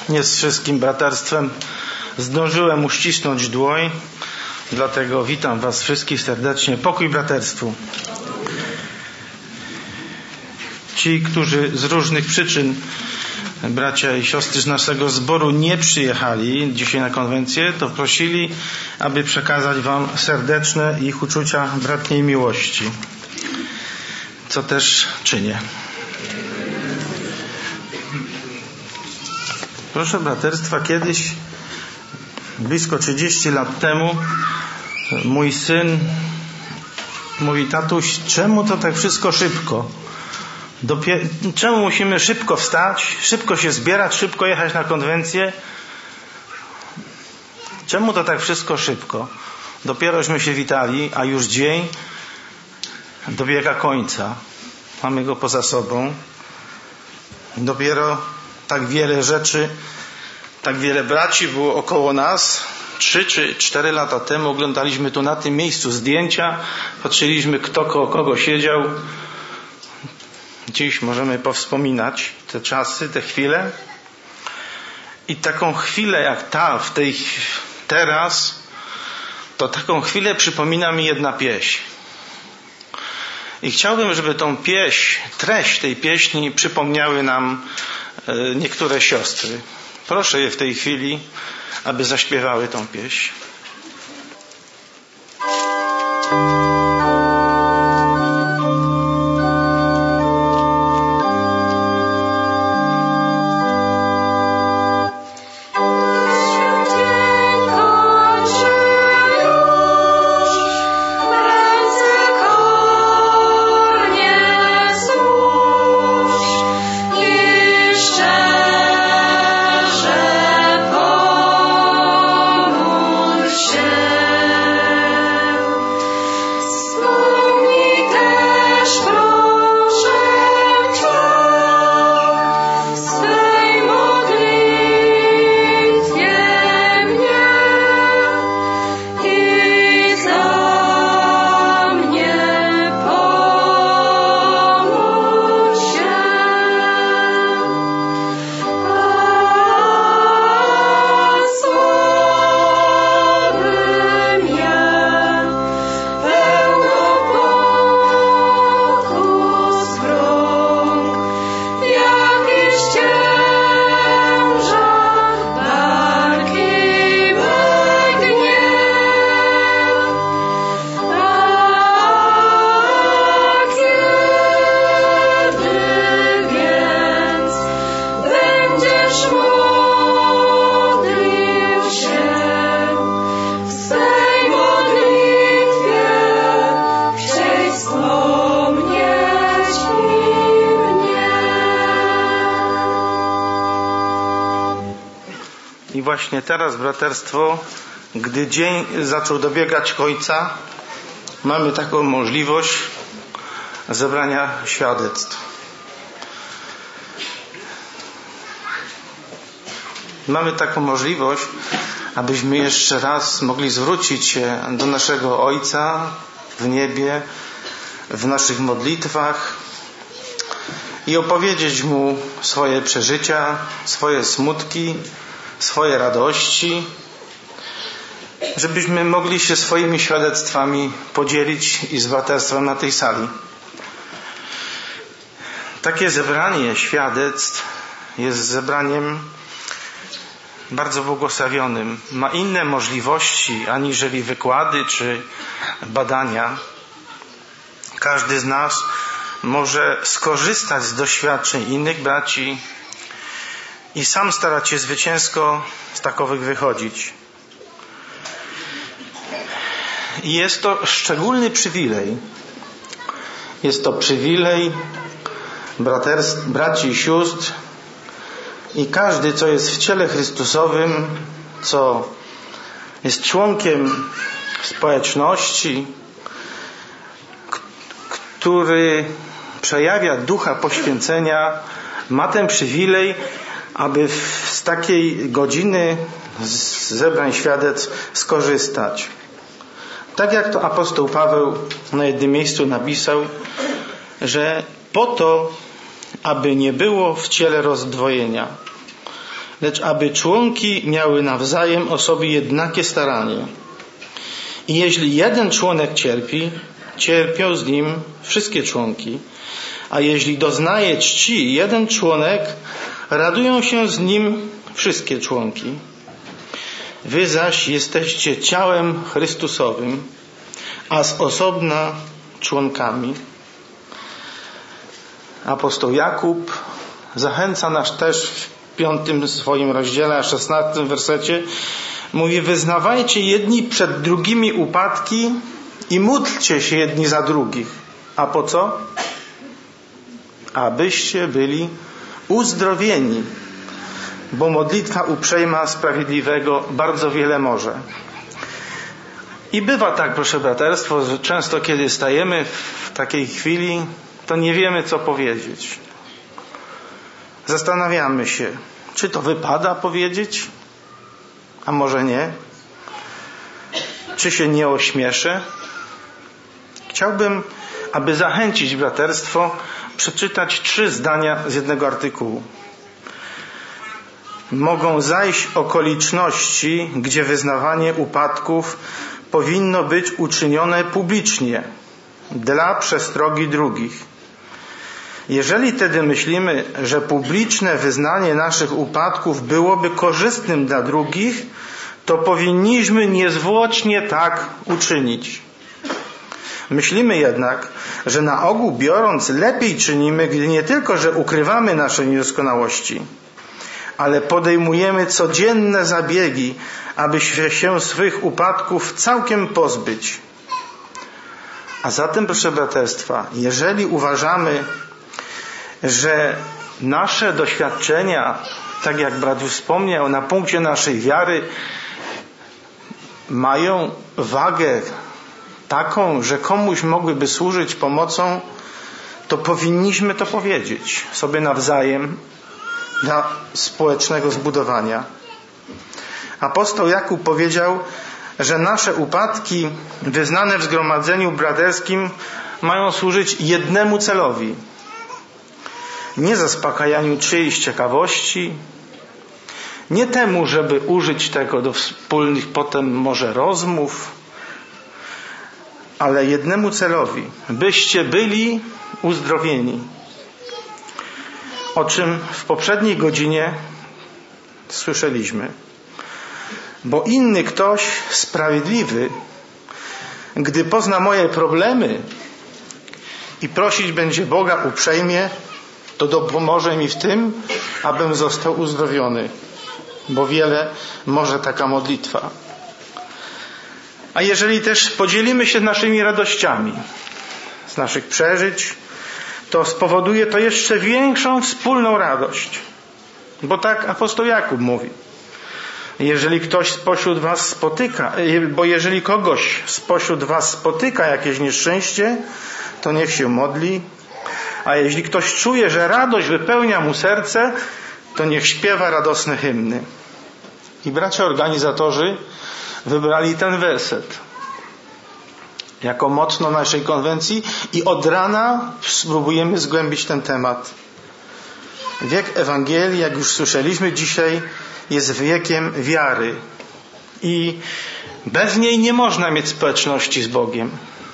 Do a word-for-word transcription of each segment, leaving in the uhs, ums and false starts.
Nie z wszystkim braterstwem zdążyłem uścisnąć dłoń, dlatego witam Was wszystkich serdecznie. Pokój braterstwu. Ci, którzy z różnych przyczyn, bracia i siostry z naszego zboru, nie przyjechali dzisiaj na konwencję, to prosili, aby przekazać Wam serdeczne ich uczucia bratniej miłości, co też czynię. Proszę braterstwa, kiedyś, blisko trzydzieści lat temu, mój syn mówi: tatuś, czemu to tak wszystko szybko? Dopier- czemu musimy szybko wstać, szybko się zbierać, szybko jechać na konwencję? Czemu to tak wszystko szybko? Dopierośmy się witali, a już dzień dobiega końca. Mamy go poza sobą. Dopiero tak wiele rzeczy, tak wiele braci było około nas. Trzy czy cztery lata temu oglądaliśmy tu na tym miejscu zdjęcia, patrzyliśmy, kto koło kogo siedział. Dziś możemy powspominać te czasy, te chwile. I taką chwilę jak ta, w tej teraz, to taką chwilę przypomina mi jedna pieśń. I chciałbym, żeby tą pieśń, treść tej pieśni przypomniały nam niektóre siostry. Proszę je w tej chwili, aby zaśpiewały tą pieśń. I właśnie teraz, braterstwo, gdy dzień zaczął dobiegać końca, mamy taką możliwość zebrania świadectw. Mamy taką możliwość, abyśmy jeszcze raz mogli zwrócić się do naszego Ojca w niebie, w naszych modlitwach i opowiedzieć Mu swoje przeżycia, swoje smutki, swoje radości, żebyśmy mogli się swoimi świadectwami podzielić i z braterstwem na tej sali. Takie zebranie świadectw jest zebraniem bardzo błogosławionym. Ma inne możliwości aniżeli wykłady czy badania. Każdy z nas może skorzystać z doświadczeń innych braci i sam starać się zwycięsko z takowych wychodzić. I jest to szczególny przywilej. Jest to przywilej braterstw, braci i sióstr, i każdy, co jest w ciele Chrystusowym, co jest członkiem społeczności, który przejawia ducha poświęcenia, ma ten przywilej, aby z takiej godziny z zebrań świadectw skorzystać. Tak jak to apostoł Paweł na jednym miejscu napisał, że po to, aby nie było w ciele rozdwojenia, lecz aby członki miały nawzajem o sobie jednakie staranie. I jeśli jeden członek cierpi, cierpią z nim wszystkie członki, a jeśli doznaje czci jeden członek, radują się z nim wszystkie członki. Wy zaś jesteście ciałem Chrystusowym, a z osobna członkami. Apostoł Jakub zachęca nas też w piątym swoim rozdziale, a szesnastym wersecie, mówi: wyznawajcie jedni przed drugimi upadki i módlcie się jedni za drugich. A po co? Abyście byli uzdrowieni, bo modlitwa uprzejma sprawiedliwego bardzo wiele może. I bywa tak, proszę braterstwo, że często kiedy stajemy w takiej chwili, to nie wiemy, co powiedzieć. Zastanawiamy się, czy to wypada powiedzieć, a może nie? Czy się nie ośmieszę? Chciałbym, aby zachęcić braterstwo, przeczytać trzy zdania z jednego artykułu. Mogą zajść okoliczności, gdzie wyznawanie upadków powinno być uczynione publicznie, dla przestrogi drugich. Jeżeli tedy myślimy, że publiczne wyznanie naszych upadków byłoby korzystnym dla drugich, to powinniśmy niezwłocznie tak uczynić. Myślimy jednak, że na ogół biorąc lepiej czynimy, gdy nie tylko, że ukrywamy nasze niedoskonałości, ale podejmujemy codzienne zabiegi, aby się swych upadków całkiem pozbyć. A zatem, proszę braterstwa, jeżeli uważamy, że nasze doświadczenia, tak jak brat już wspomniał, na punkcie naszej wiary mają wagę taką, że komuś mogłyby służyć pomocą, to powinniśmy to powiedzieć sobie nawzajem dla społecznego zbudowania. Apostoł Jakub powiedział, że nasze upadki wyznane w zgromadzeniu braterskim mają służyć jednemu celowi. Nie zaspokajaniu czyjejś ciekawości, nie temu, żeby użyć tego do wspólnych potem może rozmów, ale jednemu celowi, byście byli uzdrowieni. O czym w poprzedniej godzinie słyszeliśmy. Bo inny ktoś sprawiedliwy, gdy pozna moje problemy i prosić będzie Boga uprzejmie, to dopomoże mi w tym, abym został uzdrowiony. Bo wiele może taka modlitwa. A jeżeli też podzielimy się naszymi radościami z naszych przeżyć, to spowoduje to jeszcze większą wspólną radość. Bo tak apostoł Jakub mówi. Jeżeli ktoś spośród was spotyka, bo jeżeli kogoś spośród was spotyka jakieś nieszczęście, to niech się modli. A jeśli ktoś czuje, że radość wypełnia mu serce, to niech śpiewa radosne hymny. I bracia organizatorzy wybrali ten werset jako motto naszej konwencji i od rana spróbujemy zgłębić ten temat. Wiek Ewangelii, jak już słyszeliśmy dzisiaj, jest wiekiem wiary i bez niej nie można mieć społeczności z Bogiem.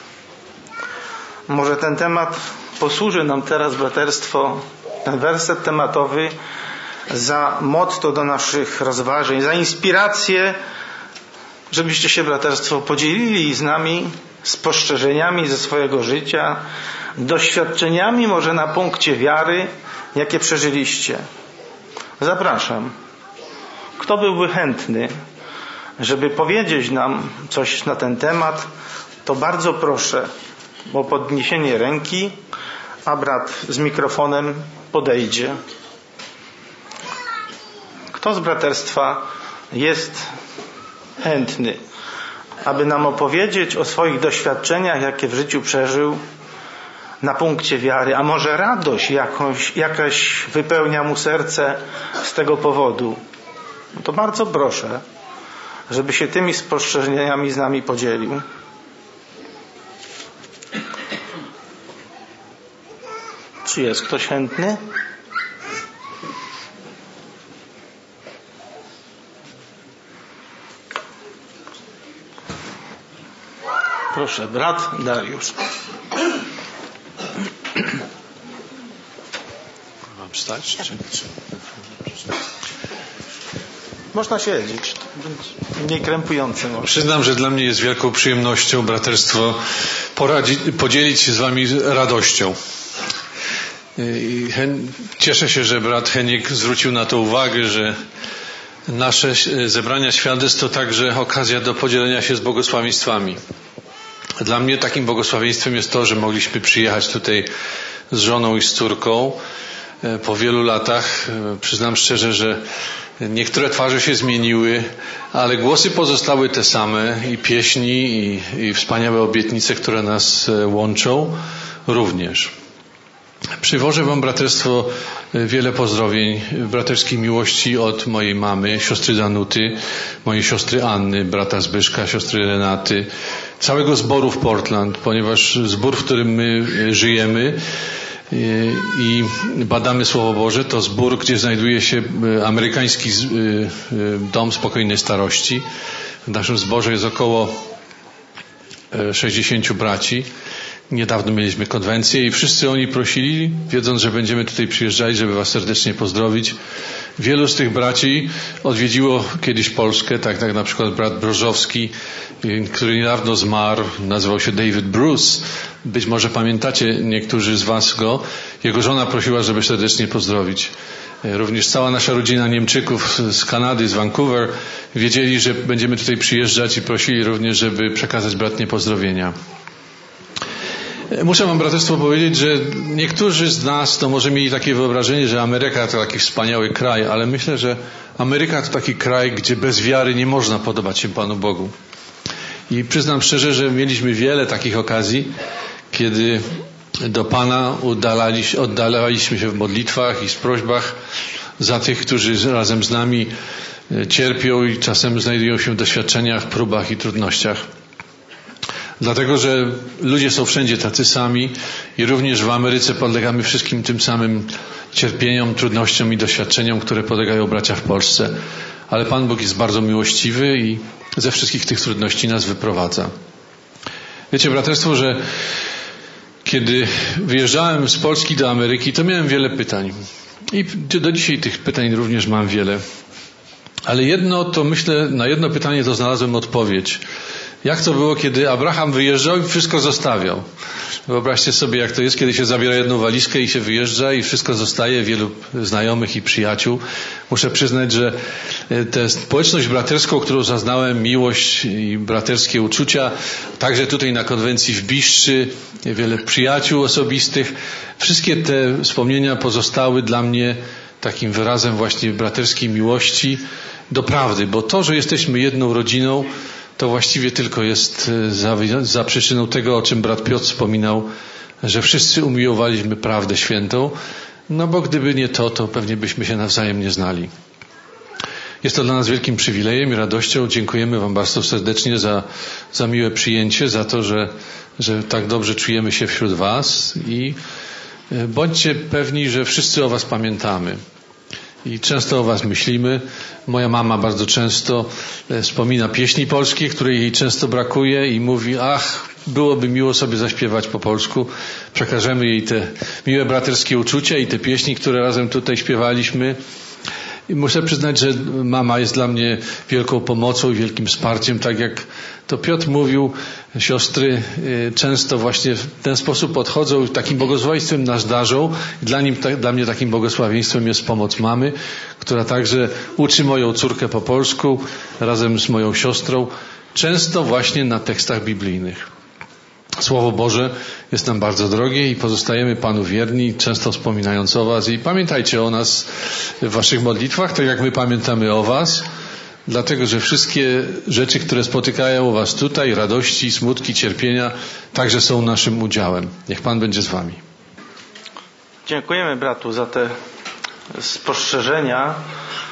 Może ten temat posłuży nam teraz, braterstwo, ten werset tematowy za motto do naszych rozważań, za inspirację, żebyście się, braterstwo, podzielili z nami spostrzeżeniami ze swojego życia, doświadczeniami może na punkcie wiary, jakie przeżyliście. Zapraszam. Kto byłby chętny, żeby powiedzieć nam coś na ten temat, to bardzo proszę o podniesienie ręki, a brat z mikrofonem podejdzie. Kto z braterstwa jest chętny, aby nam opowiedzieć o swoich doświadczeniach, jakie w życiu przeżył na punkcie wiary, a może radość jakąś, jakaś wypełnia mu serce z tego powodu? No to bardzo proszę, żeby się tymi spostrzeżeniami z nami podzielił. Czy jest ktoś chętny? Proszę, brat Dariusz. Mam wstać? Czy, czy... Można siedzieć. Mniej krępujące może. Przyznam, że dla mnie jest wielką przyjemnością, braterstwo, poradzi, podzielić się z wami radością. I Hen, cieszę się, że brat Henik zwrócił na to uwagę, że nasze zebrania świadectw to także okazja do podzielenia się z błogosławieństwami. Dla mnie takim błogosławieństwem jest to, że mogliśmy przyjechać tutaj z żoną i z córką po wielu latach. Przyznam szczerze, że niektóre twarze się zmieniły, ale głosy pozostały te same i pieśni i, i wspaniałe obietnice, które nas łączą, również. Przywożę wam, braterstwo, wiele pozdrowień, braterskiej miłości od mojej mamy, siostry Danuty, mojej siostry Anny, brata Zbyszka, siostry Renaty, całego zboru w Portland, ponieważ zbór, w którym my żyjemy i badamy Słowo Boże, to zbór, gdzie znajduje się amerykański dom spokojnej starości. W naszym zborze jest około sześćdziesięciu braci. Niedawno mieliśmy konwencję i wszyscy oni prosili, wiedząc, że będziemy tutaj przyjeżdżali, żeby was serdecznie pozdrowić. Wielu z tych braci odwiedziło kiedyś Polskę, tak jak na przykład brat Brożowski, który niedawno zmarł, nazywał się David Bruce. Być może pamiętacie niektórzy z was go. Jego żona prosiła, żeby serdecznie pozdrowić. Również cała nasza rodzina Niemczyków z Kanady, z Vancouver, wiedzieli, że będziemy tutaj przyjeżdżać i prosili również, żeby przekazać bratnie pozdrowienia. Muszę wam, braterstwo, powiedzieć, że niektórzy z nas to może mieli takie wyobrażenie, że Ameryka to taki wspaniały kraj, ale myślę, że Ameryka to taki kraj, gdzie bez wiary nie można podobać się Panu Bogu. I przyznam szczerze, że mieliśmy wiele takich okazji, kiedy do Pana oddalaliśmy się w modlitwach i w prośbach za tych, którzy razem z nami cierpią i czasem znajdują się w doświadczeniach, próbach i trudnościach. Dlatego, że ludzie są wszędzie tacy sami i również w Ameryce podlegamy wszystkim tym samym cierpieniom, trudnościom i doświadczeniom, które podlegają bracia w Polsce. Ale Pan Bóg jest bardzo miłościwy i ze wszystkich tych trudności nas wyprowadza. Wiecie, braterstwo, że kiedy wyjeżdżałem z Polski do Ameryki, to miałem wiele pytań. I do dzisiaj tych pytań również mam wiele. Ale jedno, to myślę, na jedno pytanie to znalazłem odpowiedź. Jak to było, kiedy Abraham wyjeżdżał i wszystko zostawiał? Wyobraźcie sobie, jak to jest, kiedy się zabiera jedną walizkę i się wyjeżdża i wszystko zostaje, wielu znajomych i przyjaciół. Muszę przyznać, że tę społeczność braterską, którą zaznałem, miłość i braterskie uczucia, także tutaj na konwencji w Biszczy, wiele przyjaciół osobistych, wszystkie te wspomnienia pozostały dla mnie takim wyrazem właśnie braterskiej miłości do prawdy, bo to, że jesteśmy jedną rodziną, to właściwie tylko jest za, za przyczyną tego, o czym brat Piotr wspominał, że wszyscy umiłowaliśmy prawdę świętą, no bo gdyby nie to, to pewnie byśmy się nawzajem nie znali. Jest to dla nas wielkim przywilejem i radością. Dziękujemy wam bardzo serdecznie za, za miłe przyjęcie, za to, że, że tak dobrze czujemy się wśród was i bądźcie pewni, że wszyscy o was pamiętamy. I często o was myślimy. Moja mama bardzo często wspomina pieśni polskie, której jej często brakuje i mówi, ach, byłoby miło sobie zaśpiewać po polsku. Przekażemy jej te miłe braterskie uczucia i te pieśni, które razem tutaj śpiewaliśmy. I muszę przyznać, że mama jest dla mnie wielką pomocą i wielkim wsparciem, tak jak to Piotr mówił, siostry często właśnie w ten sposób podchodzą i takim błogosławieństwem nas darzą. Dla, nim, dla mnie takim błogosławieństwem jest pomoc mamy, która także uczy moją córkę po polsku razem z moją siostrą, często właśnie na tekstach biblijnych. Słowo Boże jest nam bardzo drogie i pozostajemy Panu wierni, często wspominając o was. I pamiętajcie o nas w waszych modlitwach, tak jak my pamiętamy o was, dlatego że wszystkie rzeczy, które spotykają was tutaj, radości, smutki, cierpienia, także są naszym udziałem. Niech Pan będzie z wami. Dziękujemy bratu za te spostrzeżenia,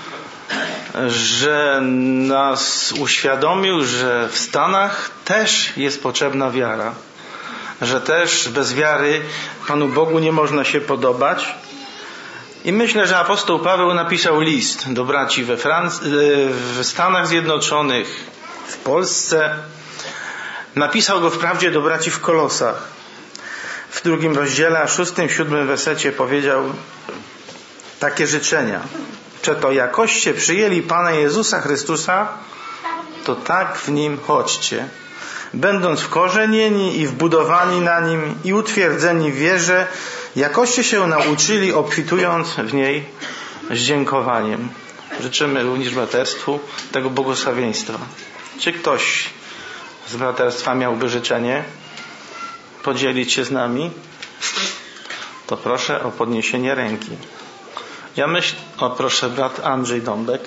że nas uświadomił, że w Stanach też jest potrzebna wiara. Że też bez wiary Panu Bogu nie można się podobać. I myślę, że apostoł Paweł napisał list do braci we Franc- w Stanach Zjednoczonych, w Polsce, Napisał go wprawdzie do braci w Kolosach. W drugim rozdziale, a szóstym, siódmym wersecie powiedział takie życzenia. Przeto jakoście przyjęli Pana Jezusa Chrystusa, to tak w Nim chodźcie, będąc wkorzenieni i wbudowani na Nim i utwierdzeni w wierze, jakoście się nauczyli, obfitując w niej z dziękowaniem. Życzymy również braterstwu tego błogosławieństwa. Czy ktoś z braterstwa miałby życzenie podzielić się z nami? To proszę o podniesienie ręki. Ja myślę, o proszę, brat Andrzej Dąbek.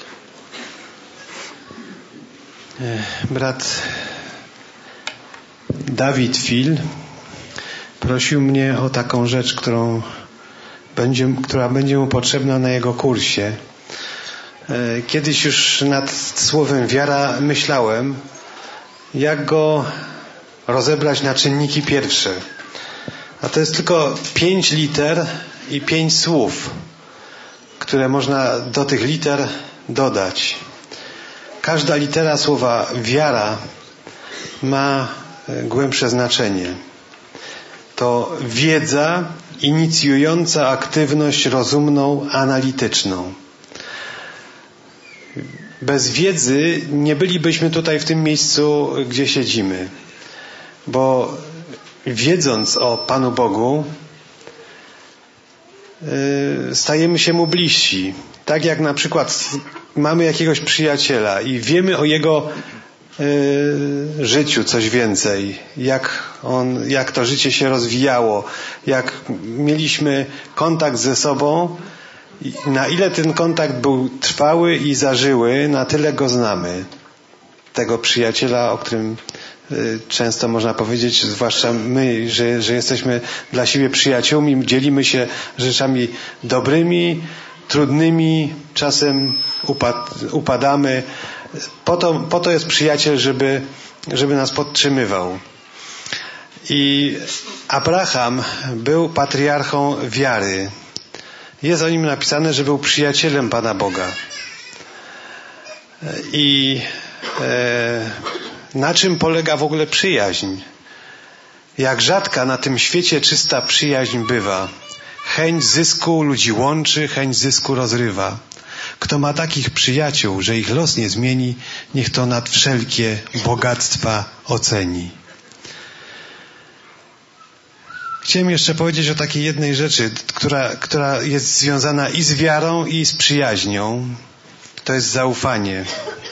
Brat Dawid Fil prosił mnie o taką rzecz, którą będzie, która będzie mu potrzebna na jego kursie. Kiedyś już nad słowem wiara myślałem, jak go rozebrać na czynniki pierwsze. A to jest tylko pięć liter i pięć słów, które można do tych liter dodać. Każda litera słowa wiara ma głębsze znaczenie. To wiedza inicjująca aktywność rozumną, analityczną. Bez wiedzy nie bylibyśmy tutaj w tym miejscu, gdzie siedzimy. Bo wiedząc o Panu Bogu, stajemy się Mu bliżsi. Tak jak na przykład mamy jakiegoś przyjaciela i wiemy o jego życiu coś więcej, jak on, jak to życie się rozwijało, jak mieliśmy kontakt ze sobą, na ile ten kontakt był trwały i zażyły, na tyle go znamy. Tego przyjaciela, o którym często można powiedzieć, zwłaszcza my, że, że jesteśmy dla siebie przyjaciółmi, dzielimy się rzeczami dobrymi, trudnymi, czasem upad, upadamy. Po to, po to jest przyjaciel, żeby, żeby nas podtrzymywał. I Abraham był patriarchą wiary. Jest o nim napisane, że był przyjacielem Pana Boga. I e, na czym polega w ogóle przyjaźń? Jak rzadka na tym świecie czysta przyjaźń bywa. Chęć zysku ludzi łączy, chęć zysku rozrywa. Kto ma takich przyjaciół, że ich los nie zmieni, niech to nad wszelkie bogactwa oceni. Chciałem jeszcze powiedzieć o takiej jednej rzeczy, która, która jest związana i z wiarą, i z przyjaźnią. To jest zaufanie.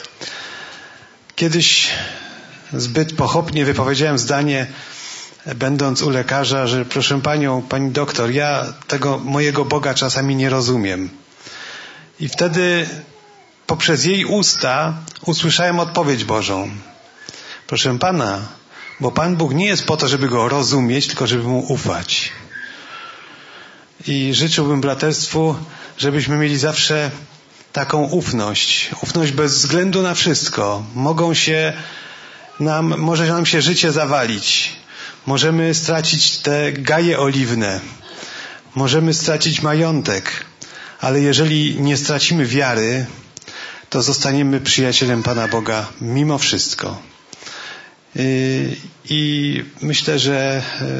Kiedyś zbyt pochopnie wypowiedziałem zdanie, będąc u lekarza, że proszę panią, pani doktor, ja tego mojego Boga czasami nie rozumiem. I wtedy poprzez jej usta usłyszałem odpowiedź Bożą. Proszę pana, bo Pan Bóg nie jest po to, żeby Go rozumieć, tylko żeby Mu ufać. I życzyłbym braterstwu, żebyśmy mieli zawsze taką ufność. Ufność bez względu na wszystko. Mogą się nam, może nam się życie zawalić. Możemy stracić te gaje oliwne. Możemy stracić majątek. Ale jeżeli nie stracimy wiary, to zostaniemy przyjacielem Pana Boga mimo wszystko. I myślę, że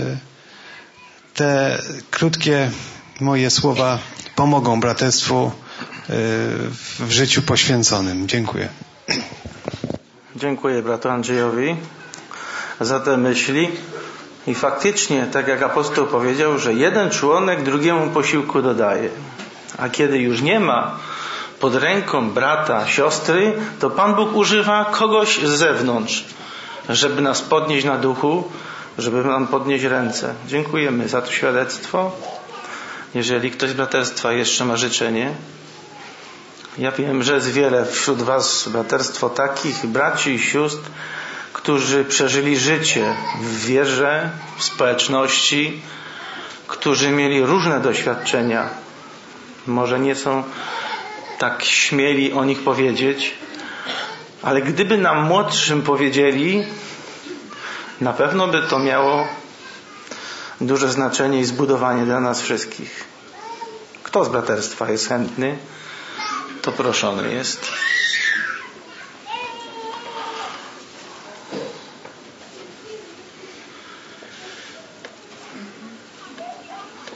te krótkie moje słowa pomogą braterstwu w życiu poświęconym. Dziękuję. Dziękuję bratu Andrzejowi za te myśli. I faktycznie, tak jak apostoł powiedział, że jeden członek drugiemu posiłku dodaje. A kiedy już nie ma pod ręką brata, siostry, to Pan Bóg używa kogoś z zewnątrz, żeby nas podnieść na duchu, żeby nam podnieść ręce. Dziękujemy za to świadectwo. Jeżeli ktoś z braterstwa jeszcze ma życzenie, ja wiem, że jest wiele wśród was braterstwo takich braci i sióstr, którzy przeżyli życie w wierze, w społeczności, którzy mieli różne doświadczenia. Może nie są tak śmieli o nich powiedzieć, ale gdyby nam młodszym powiedzieli, na pewno by to miało duże znaczenie i zbudowanie dla nas wszystkich. Kto z braterstwa jest chętny, to proszony jest.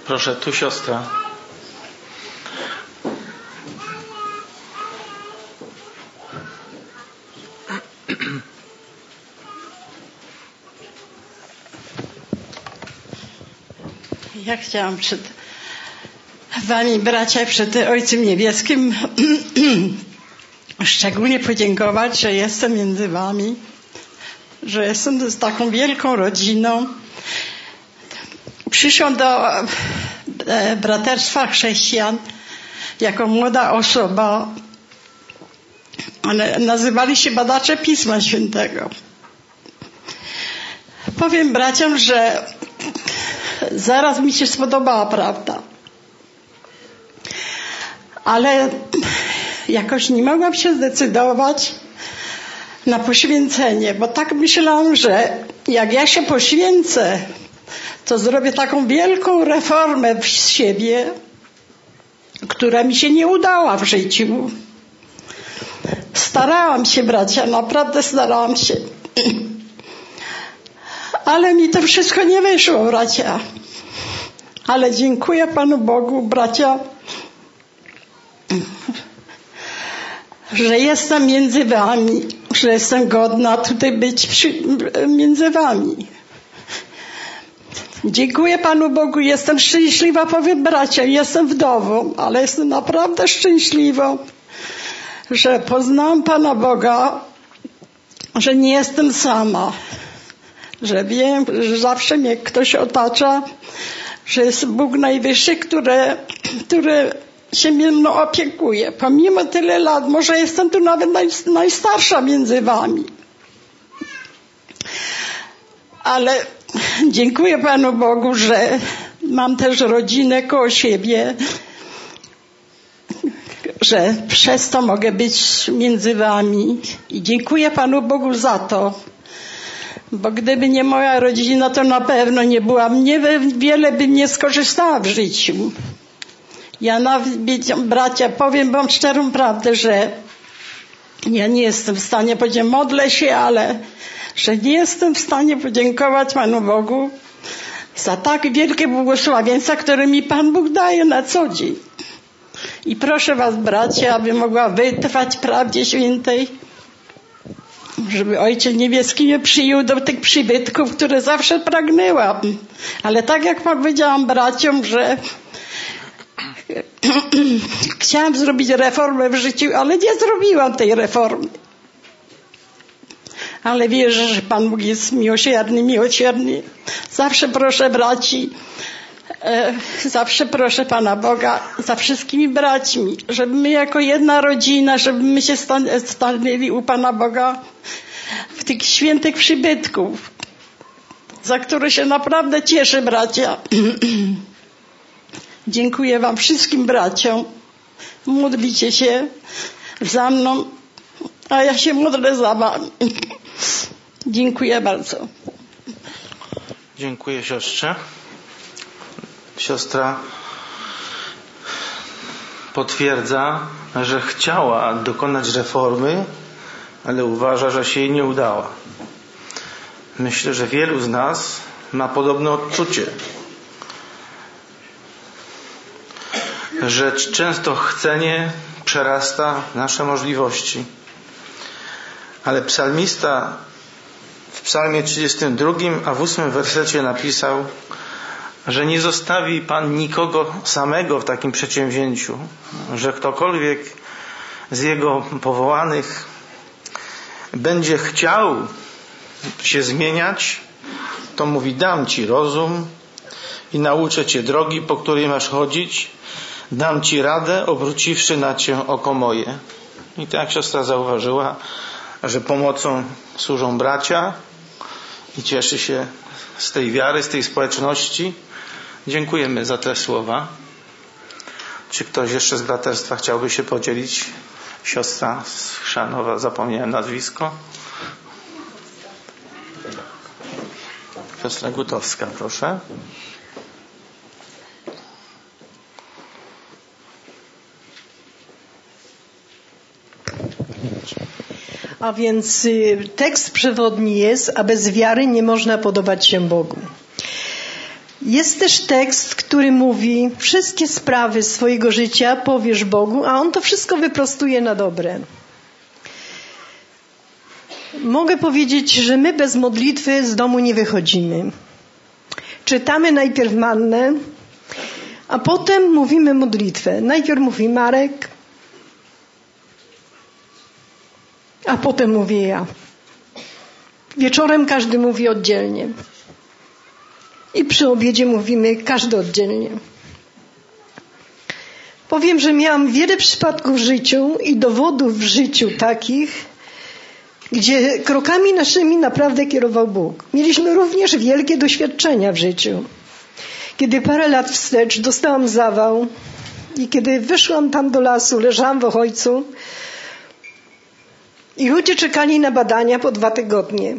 Proszę, tu siostra. Ja chciałam przed wami, bracia, przed Ojcem Niebieskim szczególnie podziękować, że jestem między wami, że jestem z taką wielką rodziną. Przyszłam do Braterstwa Chrześcijan jako młoda osoba, ale nazywali się badacze Pisma Świętego. Powiem braciom, że zaraz mi się spodobała prawda. Ale jakoś nie mogłam się zdecydować na poświęcenie, bo tak myślałam, że jak ja się poświęcę, to zrobię taką wielką reformę w siebie, która mi się nie udała w życiu. Starałam się, bracia, naprawdę starałam się. Ale mi to wszystko nie wyszło, bracia. Ale dziękuję Panu Bogu, bracia, że jestem między wami, że jestem godna tutaj być przy, między wami. Dziękuję Panu Bogu, jestem szczęśliwa, powiem bracia, jestem wdową, ale jestem naprawdę szczęśliwą, że poznałam Pana Boga, że nie jestem sama, że wiem, że zawsze mnie ktoś otacza, że jest Bóg Najwyższy, który, który się mną opiekuje. Pomimo tyle lat, może jestem tu nawet naj, najstarsza między wami. Ale dziękuję Panu Bogu, że mam też rodzinę koło siebie, że przez to mogę być między wami. I dziękuję Panu Bogu za to. Bo gdyby nie moja rodzina, to na pewno nie byłam, nie, wiele bym nie skorzystała w życiu. Ja nawet, bracia, powiem wam szczerą prawdę, że ja nie jestem w stanie powiedzieć, modlę się, ale że nie jestem w stanie podziękować Panu Bogu za tak wielkie błogosławieństwa, które mi Pan Bóg daje na co dzień. I proszę was, bracia, aby mogła wytrwać prawdzie świętej, żeby Ojciec Niebieski mnie przyjął do tych przybytków, które zawsze pragnęłam. Ale tak jak powiedziałam braciom, że chciałam zrobić reformę w życiu, ale nie zrobiłam tej reformy. Ale wierzę, że Pan Bóg jest miłosierny, miłosierny. Zawsze proszę braci, e, zawsze proszę Pana Boga za wszystkimi braćmi, żeby my jako jedna rodzina, żeby my się stan- stanęli u Pana Boga w tych świętych przybytków, za które się naprawdę cieszę, bracia. Dziękuję wam wszystkim braciom. Modlicie się za mną, a ja się modlę za wami. Dziękuję bardzo. Dziękuję siostrze. Siostra potwierdza, że chciała dokonać reformy, ale uważa, że się jej nie udała. Myślę, że wielu z nas ma podobne odczucie, że często chcenie przerasta nasze możliwości. Ale psalmista w psalmie trzydziestym drugim, a w ósmym wersecie napisał, że nie zostawi Pan nikogo samego w takim przedsięwzięciu, że ktokolwiek z Jego powołanych będzie chciał się zmieniać, to mówi, dam Ci rozum i nauczę Cię drogi, po której masz chodzić, dam Ci radę, obróciwszy na Cię oko moje. I tak jak siostra zauważyła, że pomocą służą bracia i cieszy się z tej wiary, z tej społeczności. Dziękujemy za te słowa. Czy ktoś jeszcze z braterstwa chciałby się podzielić? Siostra z Chrzanowa, zapomniałem nazwisko. Siostra Gutowska, proszę. A więc tekst przewodni jest, a bez wiary nie można podobać się Bogu. Jest też tekst, który mówi, wszystkie sprawy swojego życia powiesz Bogu, a On to wszystko wyprostuje na dobre. Mogę powiedzieć, że my bez modlitwy z domu nie wychodzimy. Czytamy najpierw mannę, a potem mówimy modlitwę. Najpierw mówi Marek, a potem mówię ja. Wieczorem każdy mówi oddzielnie. I przy obiedzie mówimy każdy oddzielnie. Powiem, że miałam wiele przypadków w życiu i dowodów w życiu takich, gdzie krokami naszymi naprawdę kierował Bóg. Mieliśmy również wielkie doświadczenia w życiu. Kiedy parę lat wstecz dostałam zawał i kiedy wyszłam tam do lasu, leżałam w Ochojcu i ludzie czekali na badania po dwa tygodnie.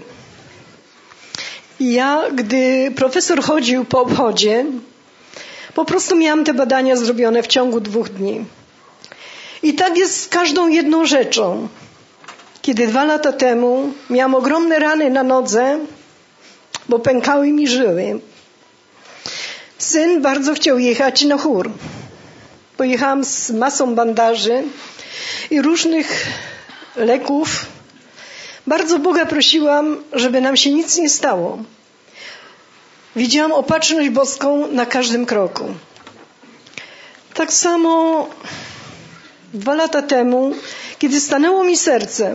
I ja, gdy profesor chodził po obchodzie, po prostu miałam te badania zrobione w ciągu dwóch dni. I tak jest z każdą jedną rzeczą. Kiedy dwa lata temu miałam ogromne rany na nodze, bo pękały mi żyły. Syn bardzo chciał jechać na chór. Pojechałam z masą bandaży i różnych leków. Bardzo Boga prosiłam, żeby nam się nic nie stało. Widziałam opatrzność boską na każdym kroku. Tak samo dwa lata temu, kiedy stanęło mi serce,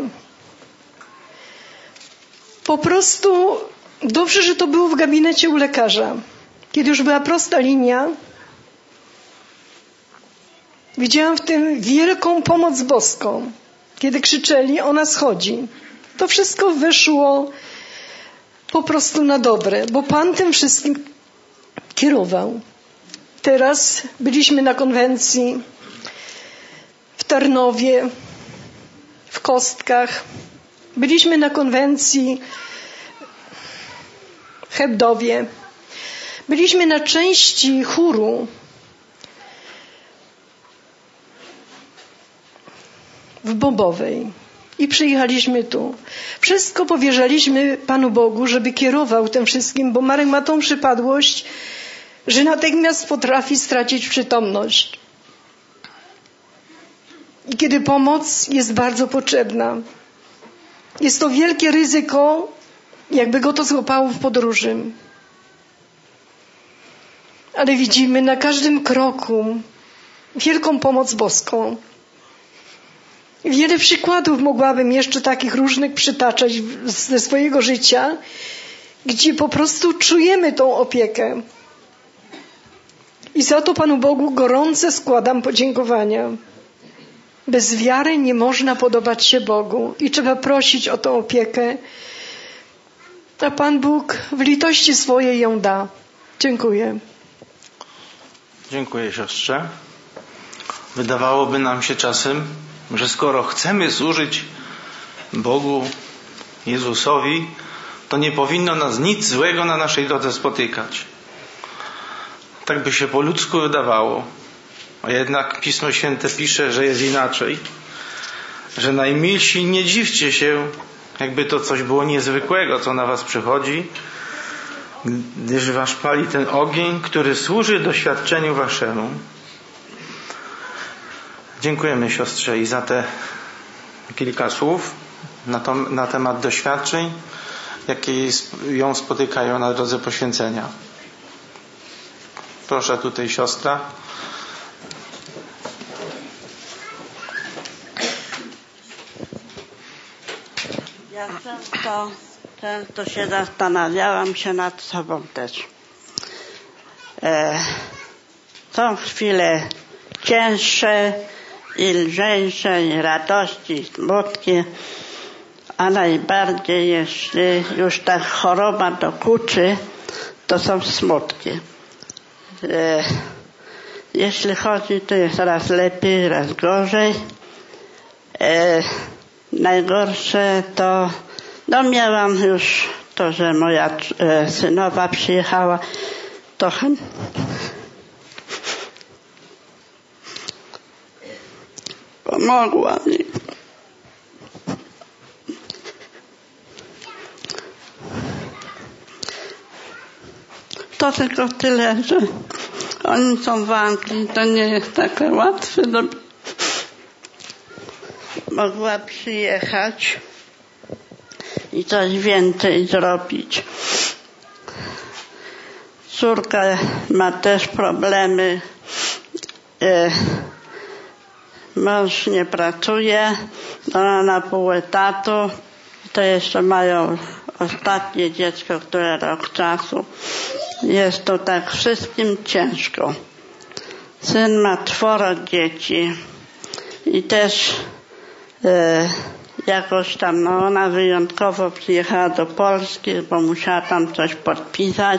po prostu dobrze, że to było w gabinecie u lekarza. Kiedy już była prosta linia, widziałam w tym wielką pomoc boską. Kiedy krzyczeli, ona schodzi. To wszystko wyszło po prostu na dobre, bo Pan tym wszystkim kierował. Teraz byliśmy na konwencji w Tarnowie, w Kostkach. Byliśmy na konwencji w Hebdowie. Byliśmy na części chóru w Bobowej i przyjechaliśmy tu. Wszystko powierzaliśmy Panu Bogu, żeby kierował tym wszystkim, bo Marek ma tą przypadłość, że natychmiast potrafi stracić przytomność. I kiedy pomoc jest bardzo potrzebna. Jest to wielkie ryzyko, jakby go to złapało w podróży. Ale widzimy na każdym kroku wielką pomoc boską. Wiele przykładów mogłabym jeszcze takich różnych przytaczać ze swojego życia, gdzie po prostu czujemy tą opiekę. I za to Panu Bogu gorące składam podziękowania. Bez wiary nie można podobać się Bogu i trzeba prosić o tą opiekę. A Pan Bóg w litości swojej ją da. Dziękuję. Dziękuję, siostrze. Wydawałoby nam się czasem, że skoro chcemy służyć Bogu, Jezusowi, to nie powinno nas nic złego na naszej drodze spotykać. Tak by się po ludzku wydawało. A jednak Pismo Święte pisze, że jest inaczej. Że najmilsi, nie dziwcie się, jakby to coś było niezwykłego, co na was przychodzi, gdyż was pali ten ogień, który służy doświadczeniu waszemu. Dziękujemy siostrze i za te kilka słów na, to, na temat doświadczeń, jakie ją spotykają na drodze poświęcenia. Proszę tutaj siostra. Ja często, często się zastanawiałam się nad sobą też. E, są chwile cięższe i lżejsze, i radości, i smutki, a najbardziej, jeśli już ta choroba dokuczy, to są smutki. E, jeśli chodzi, to jest raz lepiej, raz gorzej. E, najgorsze to, no miałam już to, że moja e, synowa przyjechała, trochę pomogła mi. to tylko tyle, że oni są w Anglii, to nie jest takie łatwe. Mogła przyjechać i coś więcej zrobić. Córka ma też problemy. E, mąż nie pracuje, ona na pół etatu. To jeszcze mają ostatnie dziecko, które rok czasu. Jest to tak wszystkim ciężko. Syn ma czworo dzieci i też e, jakoś tam, no ona wyjątkowo przyjechała do Polski, bo musiała tam coś podpisać.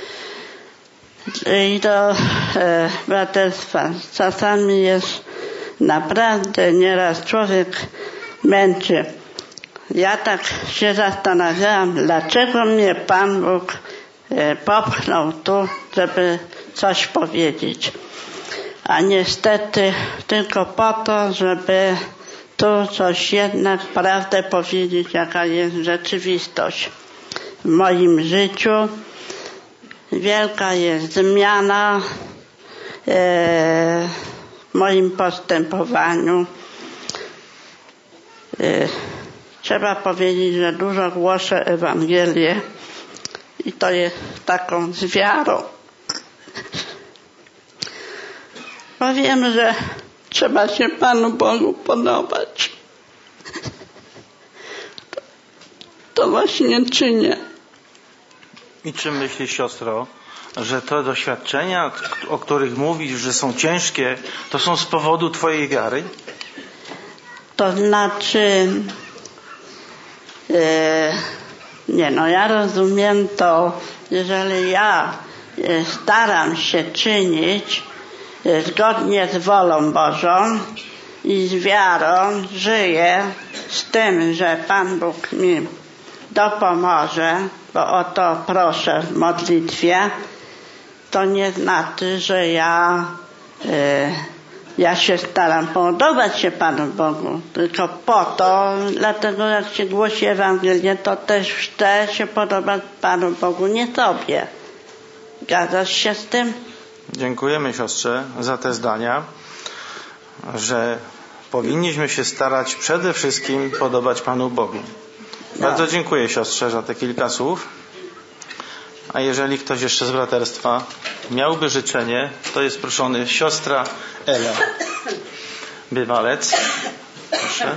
I do e, braterstwa. Czasami jest naprawdę nieraz człowiek męczy. Ja tak się zastanawiałam, dlaczego mnie Pan Bóg e, popchnął tu, żeby coś powiedzieć. A niestety tylko po to, żeby tu coś jednak prawdę powiedzieć, jaka jest rzeczywistość w moim życiu. Wielka jest zmiana e, w moim postępowaniu. E, trzeba powiedzieć, że dużo głoszę Ewangelię i to jest taką z wiarą. Bo wiem, że trzeba się Panu Bogu podobać. To, to właśnie czynię. I czy myślisz, siostro, że te doświadczenia, o których mówisz, że są ciężkie, to są z powodu Twojej wiary? To znaczy, e, nie no, ja rozumiem to, jeżeli ja e, staram się czynić e, zgodnie z wolą Bożą i z wiarą, żyję z tym, że Pan Bóg mi dopomoże, bo o to proszę w modlitwie, to nie znaczy, że ja, y, ja się staram podobać się Panu Bogu, tylko po to, dlatego jak się głosi Ewangelię, to też chcę się podobać Panu Bogu, nie Tobie. Zgadzasz się z tym? Dziękujemy, siostrze, za te zdania, że powinniśmy się starać przede wszystkim podobać Panu Bogu. Bardzo dziękuję, siostrze, za te kilka słów. A jeżeli ktoś jeszcze z braterstwa miałby życzenie, to jest proszony siostra Ela Bywalec. Proszę.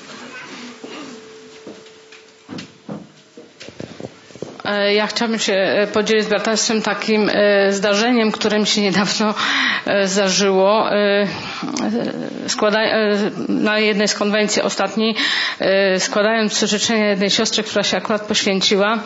Ja chciałabym się podzielić z braterstwem takim zdarzeniem, które mi się niedawno zdarzyło. Na jednej z konwencji ostatniej, składając życzenia jednej siostrze, która się akurat poświęciła,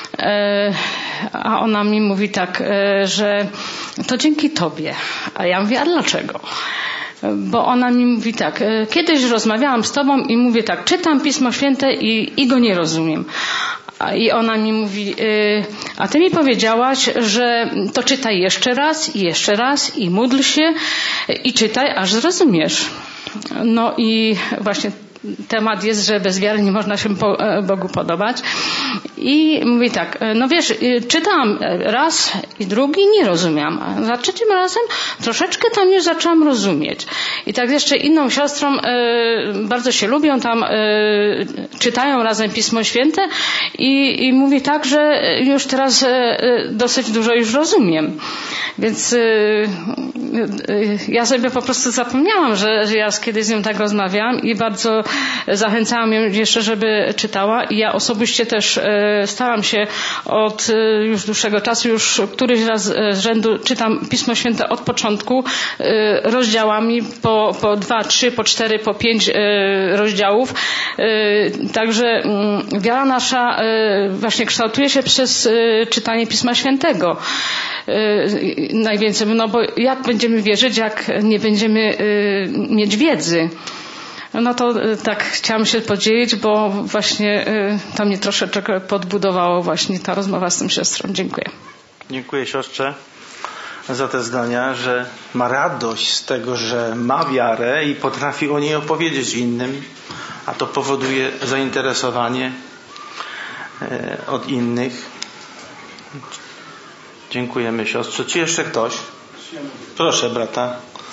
a ona mi mówi tak, że to dzięki Tobie. A ja mówię, a dlaczego? Bo ona mi mówi tak, kiedyś rozmawiałam z Tobą i mówię tak, czytam Pismo Święte i, i go nie rozumiem. I ona mi mówi, a Ty mi powiedziałaś, że to czytaj jeszcze raz i jeszcze raz i módl się i czytaj, aż zrozumiesz. No i właśnie temat jest, że bez wiary nie można się Bogu podobać. I mówi tak, no wiesz, czytałam raz i drugi, nie rozumiałam. A za trzecim razem troszeczkę tam już zaczęłam rozumieć. I tak jeszcze inną siostrą bardzo się lubią, tam czytają razem Pismo Święte i, i mówi tak, że już teraz dosyć dużo już rozumiem. Więc ja sobie po prostu zapomniałam, że, że ja kiedyś z nią tak rozmawiałam i bardzo zachęcałam ją jeszcze, żeby czytała. I ja osobiście też staram się od już dłuższego czasu, już któryś raz z rzędu czytam Pismo Święte od początku rozdziałami po, po dwa, trzy, po cztery, po pięć rozdziałów. Także wiara nasza właśnie kształtuje się przez czytanie Pisma Świętego. Najwięcej, no bo jak będziemy wierzyć, jak nie będziemy mieć wiedzy? No to tak chciałam się podzielić, bo właśnie to mnie troszeczkę podbudowało właśnie ta rozmowa z tą siostrą. Dziękuję. Dziękuję, siostrze, za te zdania, że ma radość z tego, że ma wiarę i potrafi o niej opowiedzieć innym, a to powoduje zainteresowanie od innych. Dziękujemy siostrze. Czy jeszcze ktoś? Proszę brata.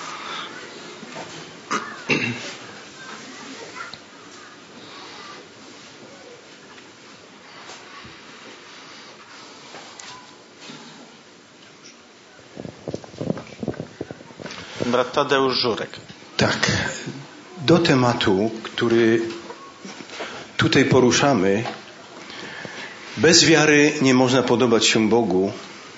Brat Tadeusz Żurek. Tak. Do tematu, który tutaj poruszamy, bez wiary nie można podobać się Bogu.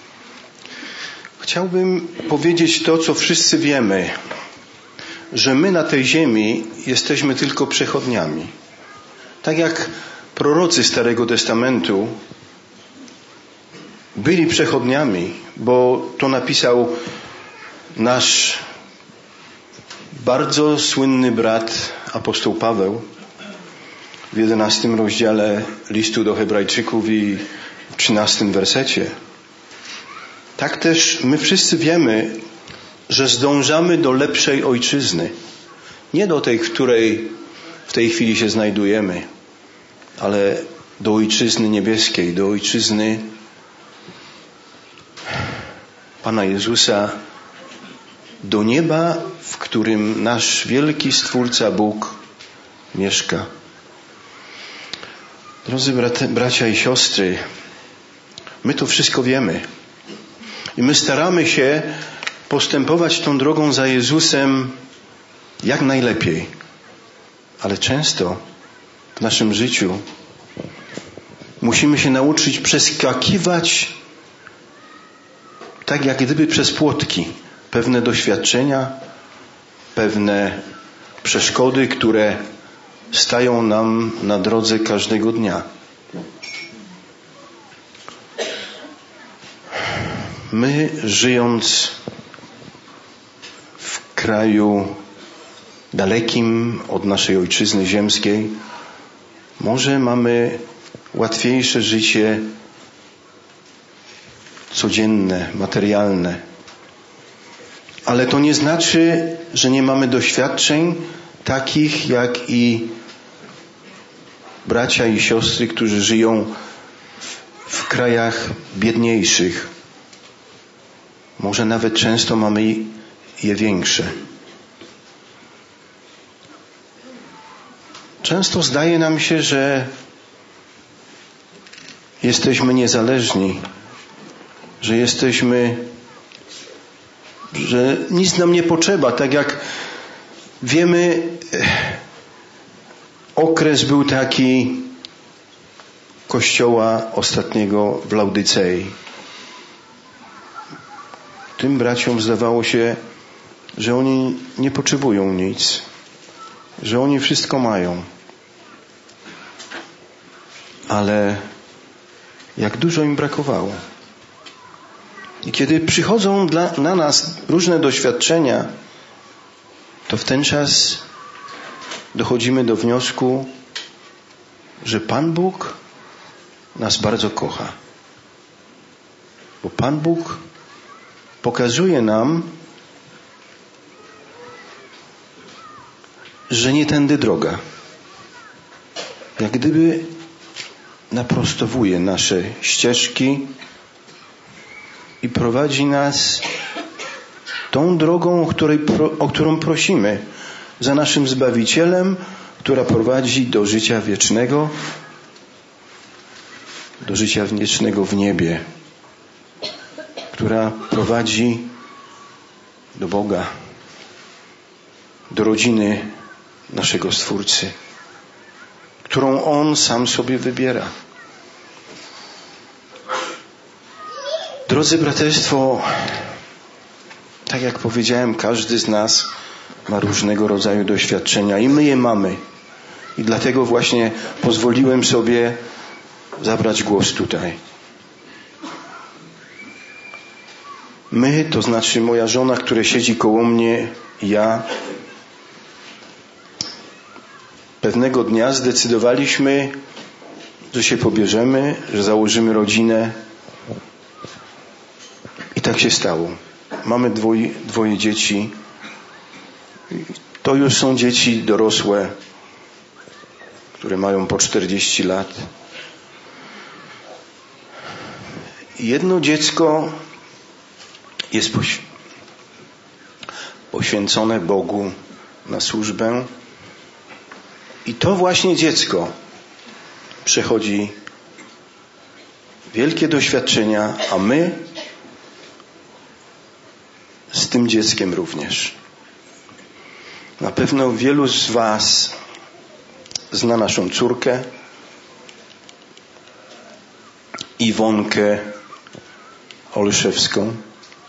Chciałbym powiedzieć to, co wszyscy wiemy, że my na tej ziemi jesteśmy tylko przechodniami. Tak jak prorocy Starego Testamentu byli przechodniami, bo to napisał nasz bardzo słynny brat apostoł Paweł w jedenastym rozdziale listu do Hebrajczyków i w trzynastym wersecie. Tak też my wszyscy wiemy, że zdążamy do lepszej ojczyzny. Nie do tej, w której w tej chwili się znajdujemy, ale do ojczyzny niebieskiej, do ojczyzny Pana Jezusa, do nieba, w którym nasz wielki Stwórca Bóg mieszka. Drodzy bracia i siostry, my to wszystko wiemy. I my staramy się postępować tą drogą za Jezusem jak najlepiej. Ale często w naszym życiu musimy się nauczyć przeskakiwać tak jak gdyby przez płotki pewne doświadczenia, pewne przeszkody, które stają nam na drodze każdego dnia. My, żyjąc w kraju dalekim od naszej ojczyzny ziemskiej, może mamy łatwiejsze życie codzienne, materialne. Ale to nie znaczy, że nie mamy doświadczeń takich jak i bracia i siostry, którzy żyją w, w krajach biedniejszych. Może nawet często mamy je większe. Często zdaje nam się, że jesteśmy niezależni, że jesteśmy, że nic nam nie potrzeba. Tak jak wiemy, okres był taki Kościoła ostatniego w Laudycei. Tym braciom zdawało się, że oni nie potrzebują nic, że oni wszystko mają. Ale jak dużo im brakowało. I kiedy przychodzą dla, na nas różne doświadczenia, to w ten czas dochodzimy do wniosku, że Pan Bóg nas bardzo kocha. Bo Pan Bóg pokazuje nam, że nie tędy droga. Jak gdyby naprostowuje nasze ścieżki i prowadzi nas tą drogą, o, której, o którą prosimy, za naszym Zbawicielem, która prowadzi do życia wiecznego, do życia wiecznego w niebie, która prowadzi do Boga, do rodziny naszego Stwórcy, którą On sam sobie wybiera. Drodzy braterstwo, tak jak powiedziałem, każdy z nas ma różnego rodzaju doświadczenia i my je mamy. I dlatego właśnie pozwoliłem sobie zabrać głos tutaj. My, to znaczy moja żona, która siedzi koło mnie, ja, pewnego dnia zdecydowaliśmy, że się pobierzemy, że założymy rodzinę. I tak się stało. Mamy dwoje, dwoje dzieci. To już są dzieci dorosłe, które mają po czterdzieści lat. I jedno dziecko jest poś- poświęcone Bogu na służbę. I to właśnie dziecko przechodzi wielkie doświadczenia, a my z tym dzieckiem również. Na pewno wielu z was zna naszą córkę Iwonkę Olszewską,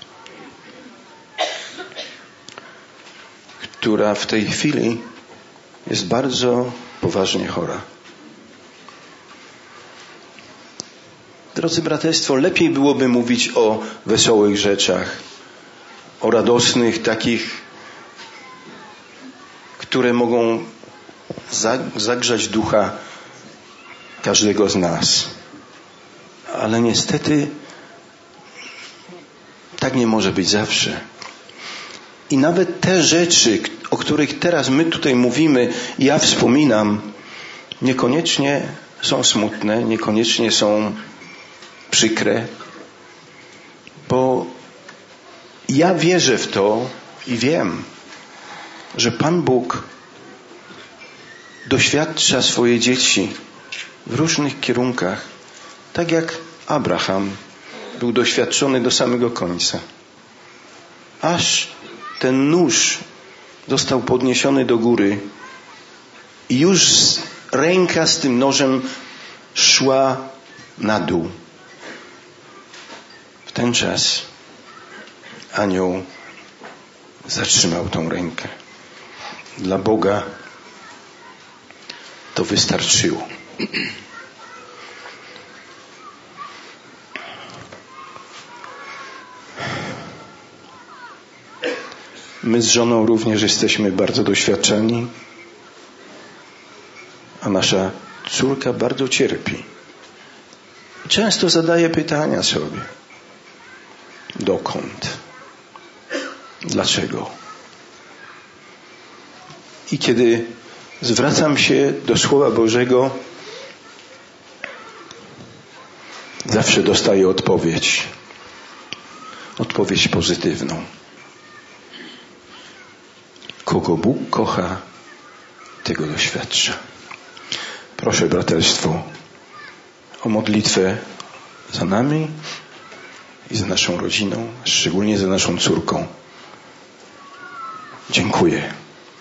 która w tej chwili jest bardzo poważnie chora. Drodzy braterstwo, lepiej byłoby mówić o wesołych rzeczach, o radosnych, takich, które mogą zagrzać ducha każdego z nas. Ale niestety tak nie może być zawsze. I nawet te rzeczy, o których teraz my tutaj mówimy, ja wspominam, niekoniecznie są smutne, niekoniecznie są przykre, bo ja wierzę w to i wiem, że Pan Bóg doświadcza swoje dzieci w różnych kierunkach, tak jak Abraham był doświadczony do samego końca. Aż ten nóż został podniesiony do góry i już ręka z tym nożem szła na dół. W ten czas anioł zatrzymał tą rękę. Dla Boga to wystarczyło. My z żoną również jesteśmy bardzo doświadczeni, a nasza córka bardzo cierpi. Często zadaje pytania sobie. Dokąd? Dlaczego? I kiedy zwracam się do Słowa Bożego, zawsze dostaję odpowiedź. Odpowiedź pozytywną. Kogo Bóg kocha, tego doświadcza. Proszę braterstwo o modlitwę za nami i za naszą rodziną, szczególnie za naszą córką. Dziękuję.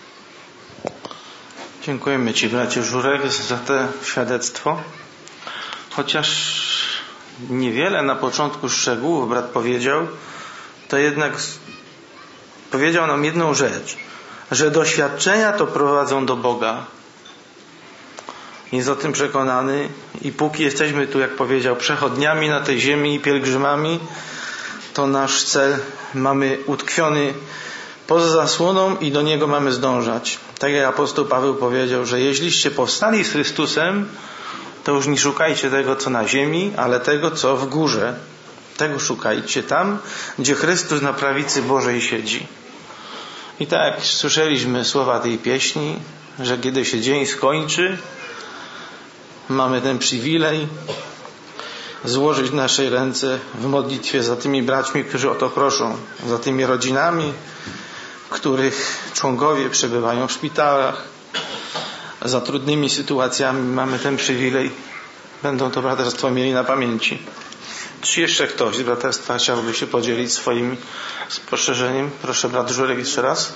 Dziękujemy Ci, bracie Żurek, za to świadectwo. Chociaż niewiele na początku szczegółów brat powiedział, to jednak powiedział nam jedną rzecz, że doświadczenia to prowadzą do Boga. Jest o tym przekonany i póki jesteśmy tu, jak powiedział, przechodniami na tej ziemi i pielgrzymami, to nasz cel mamy utkwiony poza zasłoną i do niego mamy zdążać. Tak jak apostoł Paweł powiedział, że jeśliście powstali z Chrystusem, to już nie szukajcie tego, co na ziemi, ale tego, co w górze. Tego szukajcie tam, gdzie Chrystus na prawicy Bożej siedzi. I tak jak słyszeliśmy słowa tej pieśni, że kiedy się dzień skończy, mamy ten przywilej złożyć nasze ręce w modlitwie za tymi braćmi, którzy o to proszą, za tymi rodzinami, których członkowie przebywają w szpitalach, za trudnymi sytuacjami. Mamy ten przywilej. Będą to braterstwo mieli na pamięci. Czy jeszcze ktoś z braterstwa chciałby się podzielić swoim spostrzeżeniem? Proszę, brat Żurek, jeszcze raz.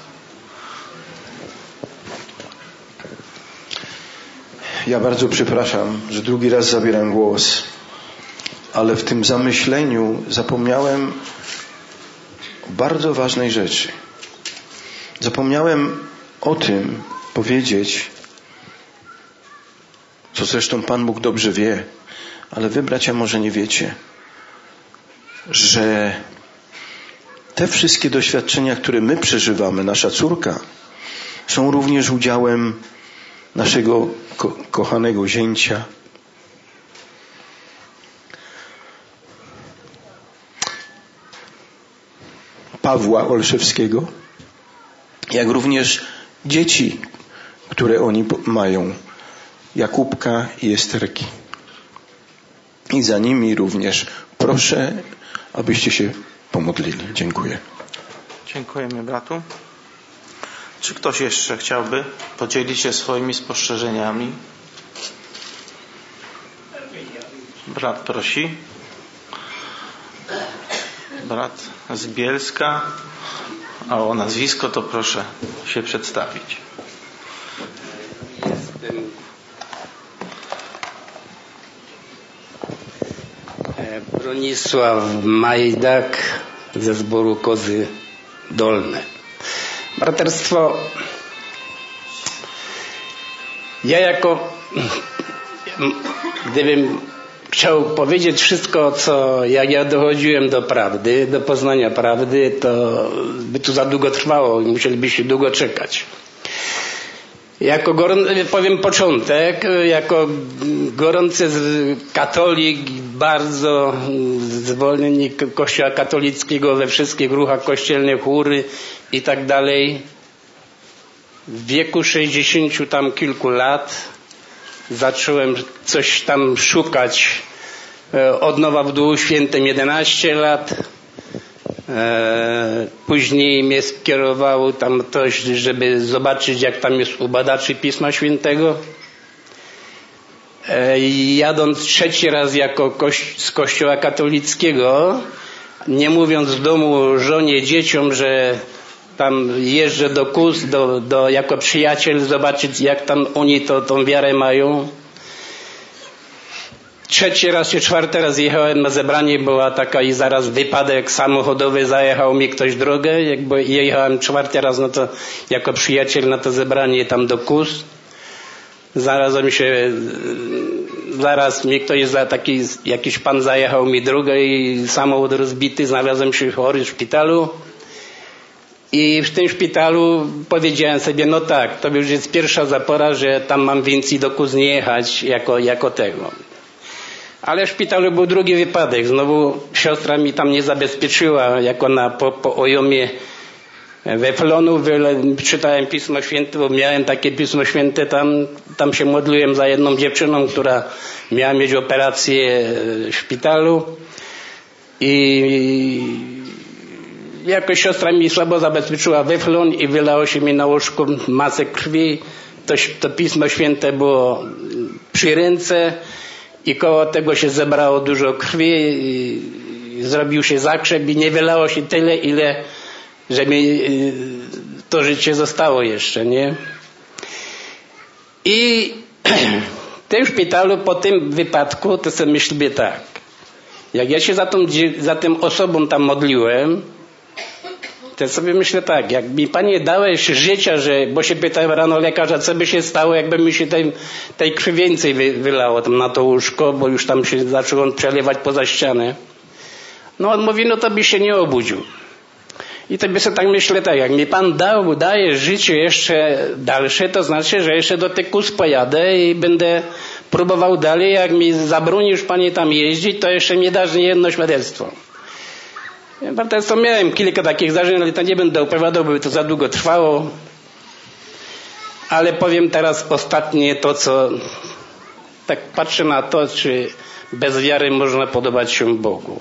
Ja bardzo przepraszam, że drugi raz zabieram głos, ale w tym zamyśleniu zapomniałem o bardzo ważnej rzeczy. Zapomniałem o tym powiedzieć, co zresztą Pan Bóg dobrze wie, ale wy, bracia, może nie wiecie, że te wszystkie doświadczenia, które my przeżywamy, nasza córka, są również udziałem naszego ko- kochanego zięcia. Pawła Olszewskiego, jak również dzieci, które oni mają, Jakubka i Esterki. I za nimi również proszę, abyście się pomodlili. Dziękuję. Dziękujemy bratu. Czy ktoś jeszcze chciałby podzielić się swoimi spostrzeżeniami? Brat prosi. Brat z Bielska. A o nazwisko to proszę się przedstawić. Jestem Bronisław Majdak ze zboru Kozy Dolne. Braterstwo, ja jako, gdybym chciał powiedzieć wszystko, co jak ja dochodziłem do prawdy, do poznania prawdy, to by tu za długo trwało i musielibyście długo czekać. Jako, powiem początek, jako gorący katolik, bardzo zwolennik Kościoła katolickiego we wszystkich ruchach kościelnych, chóry i tak dalej, w wieku sześćdziesięciu tam kilku lat zacząłem coś tam szukać od nowa w Duchu Świętym jedenaście lat. Później mnie skierowało tam ktoś, żeby zobaczyć, jak tam jest u badaczy Pisma Świętego. Jadąc trzeci raz jako koś- z Kościoła katolickiego, nie mówiąc w domu żonie, dzieciom, że tam jeżdżę do Kóz, do, do, jako przyjaciel zobaczyć, jak tam oni to, tą wiarę mają. Trzeci raz czy czwarty raz jechałem na zebranie, była taka i zaraz wypadek samochodowy, zajechał mi ktoś drogę. Jakby jechałem czwarty raz, no to jako przyjaciel na to zebranie tam do Kóz. Zaraz mi się, zaraz mi ktoś za taki, jakiś pan zajechał mi drogę i samochód rozbity, znalazłem się chory w szpitalu. I w tym szpitalu powiedziałem sobie, no tak, to już jest pierwsza zapora, że tam mam więcej do Kóz nie jechać jako, jako tego. Ale w szpitalu był drugi wypadek. Znowu siostra mi tam nie zabezpieczyła, jako na, po, po ojomie we Flonu czytałem Pismo Święte, bo miałem takie Pismo Święte tam, tam się modliłem za jedną dziewczyną, która miała mieć operację w szpitalu i jako siostra mi słabo zabezpieczyła weflon i wylało się mi na łóżku masę krwi. To, to Pismo Święte było przy ręce i koło tego się zebrało dużo krwi i, i zrobił się zakrzep i nie wylało się tyle, ile że mi to życie zostało jeszcze, nie? I w tym szpitalu po tym wypadku to sobie myślę tak, jak ja się za tą, za tym osobą tam modliłem, to sobie myślę tak, jak mi Panie dałeś życia, że, bo się pytałem rano lekarza, co by się stało, jakby mi się tej, tej krwi więcej wy, wylało tam na to łóżko, bo już tam się zaczął on przelewać poza ścianę. No on mówi, no to by się nie obudził. I to by sobie tak myślę, tak, jak mi Pan dał, daje życie jeszcze dalsze, to znaczy, że jeszcze do tych Kóz pojadę i będę próbował dalej. Jak mi zabronisz, Panie, tam jeździć, to jeszcze mi dasz jedno świadectwo. Ja miałem kilka takich zdarzeń, ale to nie będę opowiadał, bo to za długo trwało. Ale powiem teraz ostatnie to, co tak patrzę na to, czy bez wiary można podobać się Bogu.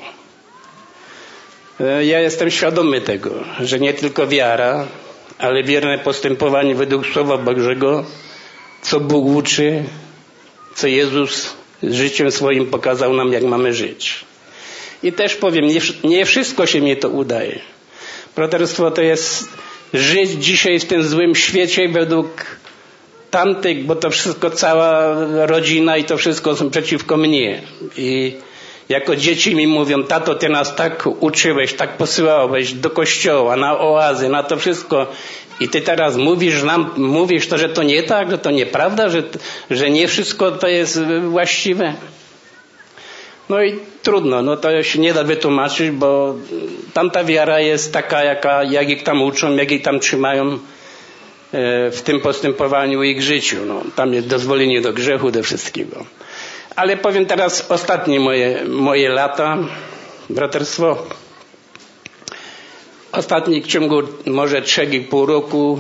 Ja jestem świadomy tego, że nie tylko wiara, ale wierne postępowanie według Słowa Bożego, co Bóg uczy, co Jezus życiem swoim pokazał nam, jak mamy żyć. I też powiem, nie, nie wszystko się mi to udaje. Braterstwo to jest żyć dzisiaj w tym złym świecie według tamtych, bo to wszystko, cała rodzina i to wszystko są przeciwko mnie. I jako dzieci mi mówią, tato, ty nas tak uczyłeś, tak posyłałeś do kościoła, na oazy, na to wszystko. I ty teraz mówisz nam, mówisz to, że to nie tak, że to nieprawda, że, że nie wszystko to jest właściwe. No i trudno, no to się nie da wytłumaczyć, bo tamta wiara jest taka, jaka, jak ich tam uczą, jak ich tam trzymają w tym postępowaniu ich życiu. No, tam jest dozwolenie do grzechu, do wszystkiego. Ale powiem teraz ostatnie moje, moje lata, braterstwo. Ostatni w ciągu może trzech i pół roku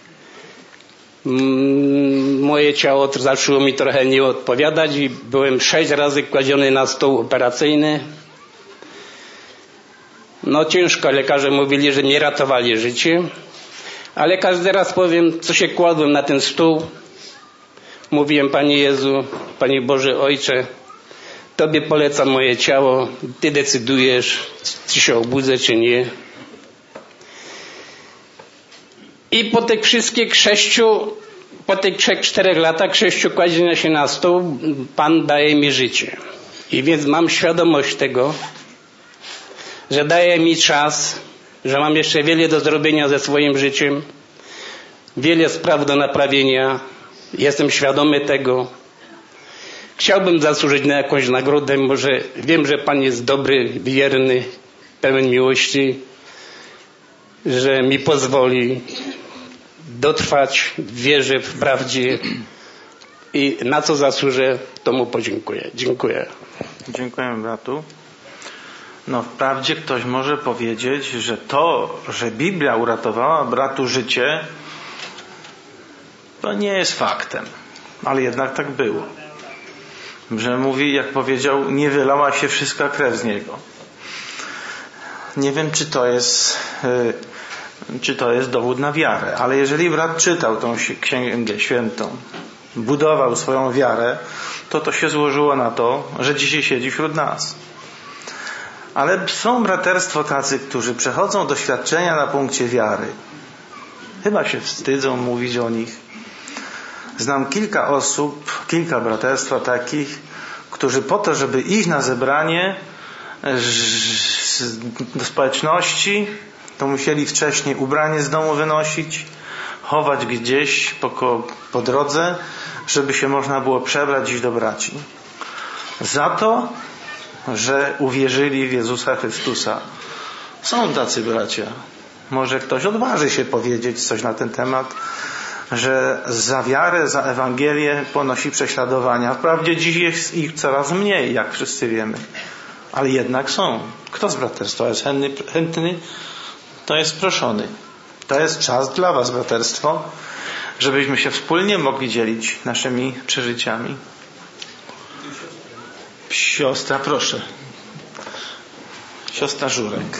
moje ciało zaczęło mi trochę nie odpowiadać i byłem sześć razy kładziony na stół operacyjny. No ciężko, lekarze mówili, że nie ratowali życie, ale każdy raz powiem, co się kładłem na ten stół. Mówiłem, Panie Jezu, Panie Boże Ojcze, Tobie polecam moje ciało, Ty decydujesz, czy się obudzę, czy nie. I po tych wszystkich sześciu, po tych trzech, czterech latach sześciu kładzienia się na stół, Pan daje mi życie. I więc mam świadomość tego, że daje mi czas, że mam jeszcze wiele do zrobienia ze swoim życiem, wiele spraw do naprawienia. Jestem świadomy tego. Chciałbym zasłużyć na jakąś nagrodę, może wiem, że Pan jest dobry, wierny, pełen miłości, że mi pozwoli dotrwać w wierze, w prawdzie i na co zasłużę, to Mu podziękuję. Dziękuję. Dziękuję bratu. No wprawdzie ktoś może powiedzieć, że to, że Biblia uratowała bratu życie, to nie jest faktem. Ale jednak tak było. Że mówi, jak powiedział, nie wylała się wszystka krew z niego. Nie wiem, czy to jest, czy to jest dowód na wiarę, ale jeżeli brat czytał tą Księgę Świętą, budował swoją wiarę, to to się złożyło na to, że dzisiaj siedzi wśród nas. Ale są braterstwo tacy, którzy przechodzą doświadczenia na punkcie wiary. Chyba się wstydzą mówić o nich. Znam kilka osób, kilka braterstwa takich, którzy po to, żeby iść na zebranie do społeczności, to musieli wcześniej ubranie z domu wynosić, chować gdzieś po, po drodze, żeby się można było przebrać i iść do braci. Za to, że uwierzyli w Jezusa Chrystusa. Są tacy bracia. Może ktoś odważy się powiedzieć coś na ten temat, że za wiarę, za Ewangelię ponosi prześladowania. Wprawdzie dziś jest ich coraz mniej, jak wszyscy wiemy. Ale jednak są. Kto z braterstwa jest chętny, chętny, to jest proszony. To jest czas dla was, braterstwo, żebyśmy się wspólnie mogli dzielić naszymi przeżyciami. Siostra, proszę. Siostra Żurek.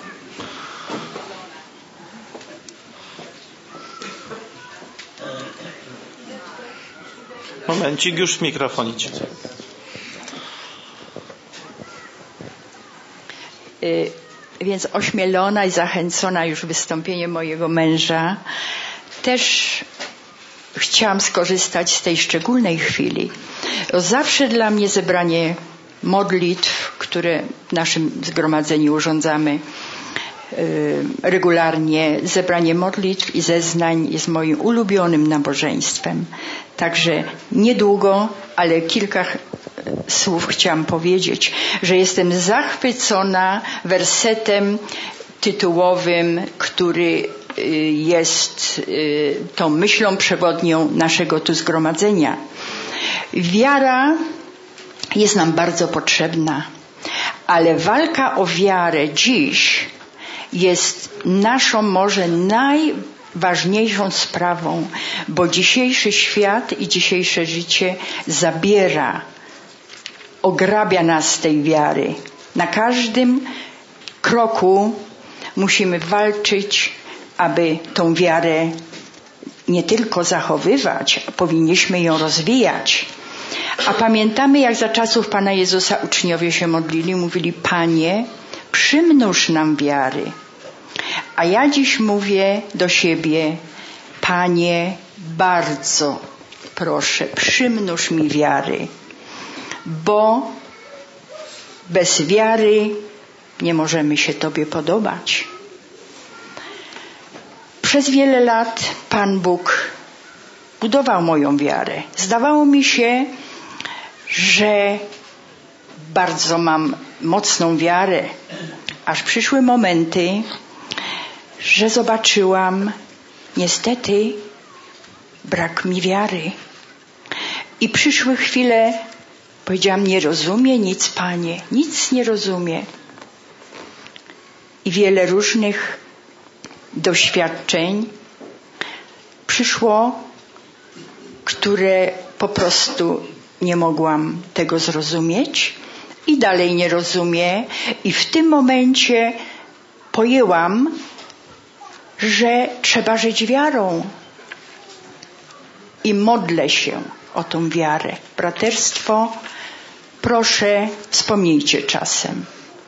Momencik, już mikrofon idzie. Y, więc ośmielona i zachęcona już wystąpieniem mojego męża, też chciałam skorzystać z tej szczególnej chwili. Zawsze dla mnie zebranie modlitw, które w naszym zgromadzeniu urządzamy regularnie, zebranie modlitw i zeznań jest moim ulubionym nabożeństwem. Także niedługo, ale kilka słów chciałam powiedzieć, że jestem zachwycona wersetem tytułowym, który jest tą myślą przewodnią naszego tu zgromadzenia. Wiara jest nam bardzo potrzebna, ale walka o wiarę dziś jest naszą może najważniejszą sprawą, bo dzisiejszy świat i dzisiejsze życie zabiera, ograbia nas z tej wiary. Na każdym kroku musimy walczyć, aby tą wiarę nie tylko zachowywać, a powinniśmy ją rozwijać. A pamiętamy, jak za czasów Pana Jezusa uczniowie się modlili, mówili: Panie, przymnóż nam wiary. A ja dziś mówię do siebie: Panie, bardzo proszę, przymnóż mi wiary, bo bez wiary nie możemy się Tobie podobać. Przez wiele lat Pan Bóg budował moją wiarę. Zdawało mi się, że bardzo mam mocną wiarę, aż przyszły momenty, że zobaczyłam, niestety, brak mi wiary. I przyszły chwile, powiedziałam: nie rozumie nic, Panie, nic nie rozumie. I wiele różnych doświadczeń przyszło, które po prostu nie mogłam tego zrozumieć i dalej nie rozumiem. I w tym momencie pojęłam, że trzeba żyć wiarą. I modlę się o tą wiarę. Braterstwo, proszę, wspomnijcie czasem.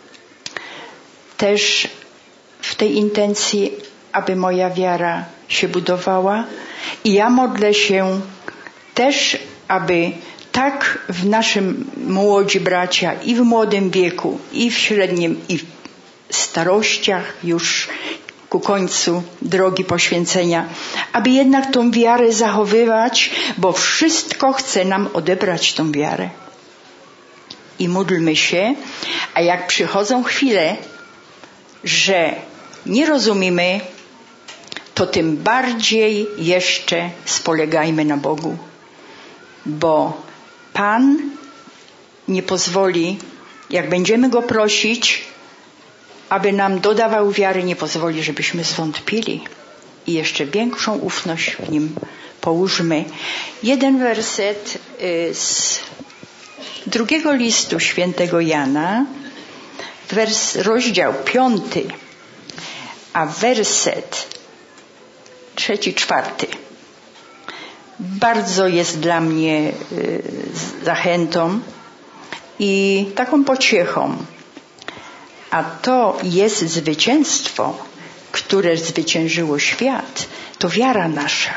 Też w tej intencji, aby moja wiara się budowała. I ja modlę się też, aby tak w naszym młodzi bracia i w młodym wieku, i w średnim, i w starościach już ku końcu drogi poświęcenia, aby jednak tą wiarę zachowywać, bo wszystko chce nam odebrać tą wiarę. I módlmy się, a jak przychodzą chwile, że nie rozumiemy, to tym bardziej jeszcze spolegajmy na Bogu. Bo Pan nie pozwoli, jak będziemy Go prosić, aby nam dodawał wiary, nie pozwoli, żebyśmy zwątpili. I jeszcze większą ufność w Nim połóżmy. Jeden werset z drugiego listu świętego Jana, wers, rozdział piąty, a werset trzeci, czwarty. Bardzo jest dla mnie zachętą i taką pociechą. A to jest zwycięstwo, które zwyciężyło świat. To wiara nasza.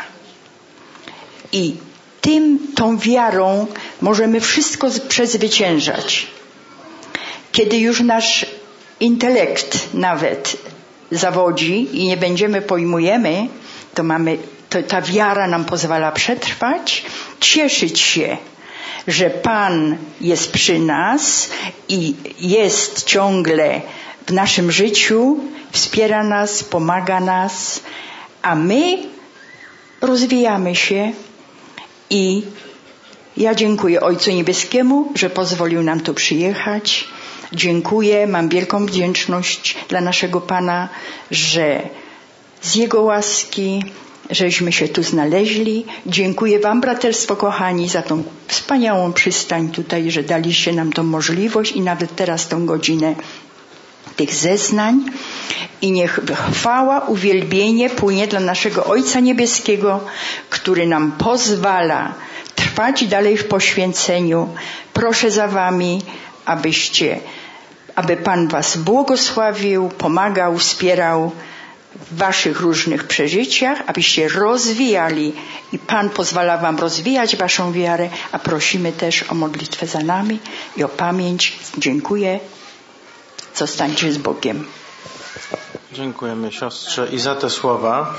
I tym, tą wiarą możemy wszystko przezwyciężać. Kiedy już nasz intelekt nawet zawodzi i nie będziemy pojmujemy, to mamy, to ta wiara nam pozwala przetrwać, cieszyć się, że Pan jest przy nas i jest ciągle w naszym życiu, wspiera nas, pomaga nas, a my rozwijamy się i ja dziękuję Ojcu Niebieskiemu, że pozwolił nam tu przyjechać. Dziękuję, mam wielką wdzięczność dla naszego Pana, że z Jego łaski żeśmy się tu znaleźli. Dziękuję Wam, braterstwo kochani, za tą wspaniałą przystań tutaj, że daliście nam tą możliwość i nawet teraz tą godzinę tych zeznań. I niech chwała, uwielbienie płynie dla naszego Ojca Niebieskiego, który nam pozwala trwać dalej w poświęceniu. Proszę za Wami, abyście, aby Pan Was błogosławił, pomagał, wspierał w Waszych różnych przeżyciach, abyście rozwijali i Pan pozwala Wam rozwijać Waszą wiarę, a prosimy też o modlitwę za nami i o pamięć. Dziękuję. Zostańcie z Bogiem. Dziękujemy siostrze i za te słowa.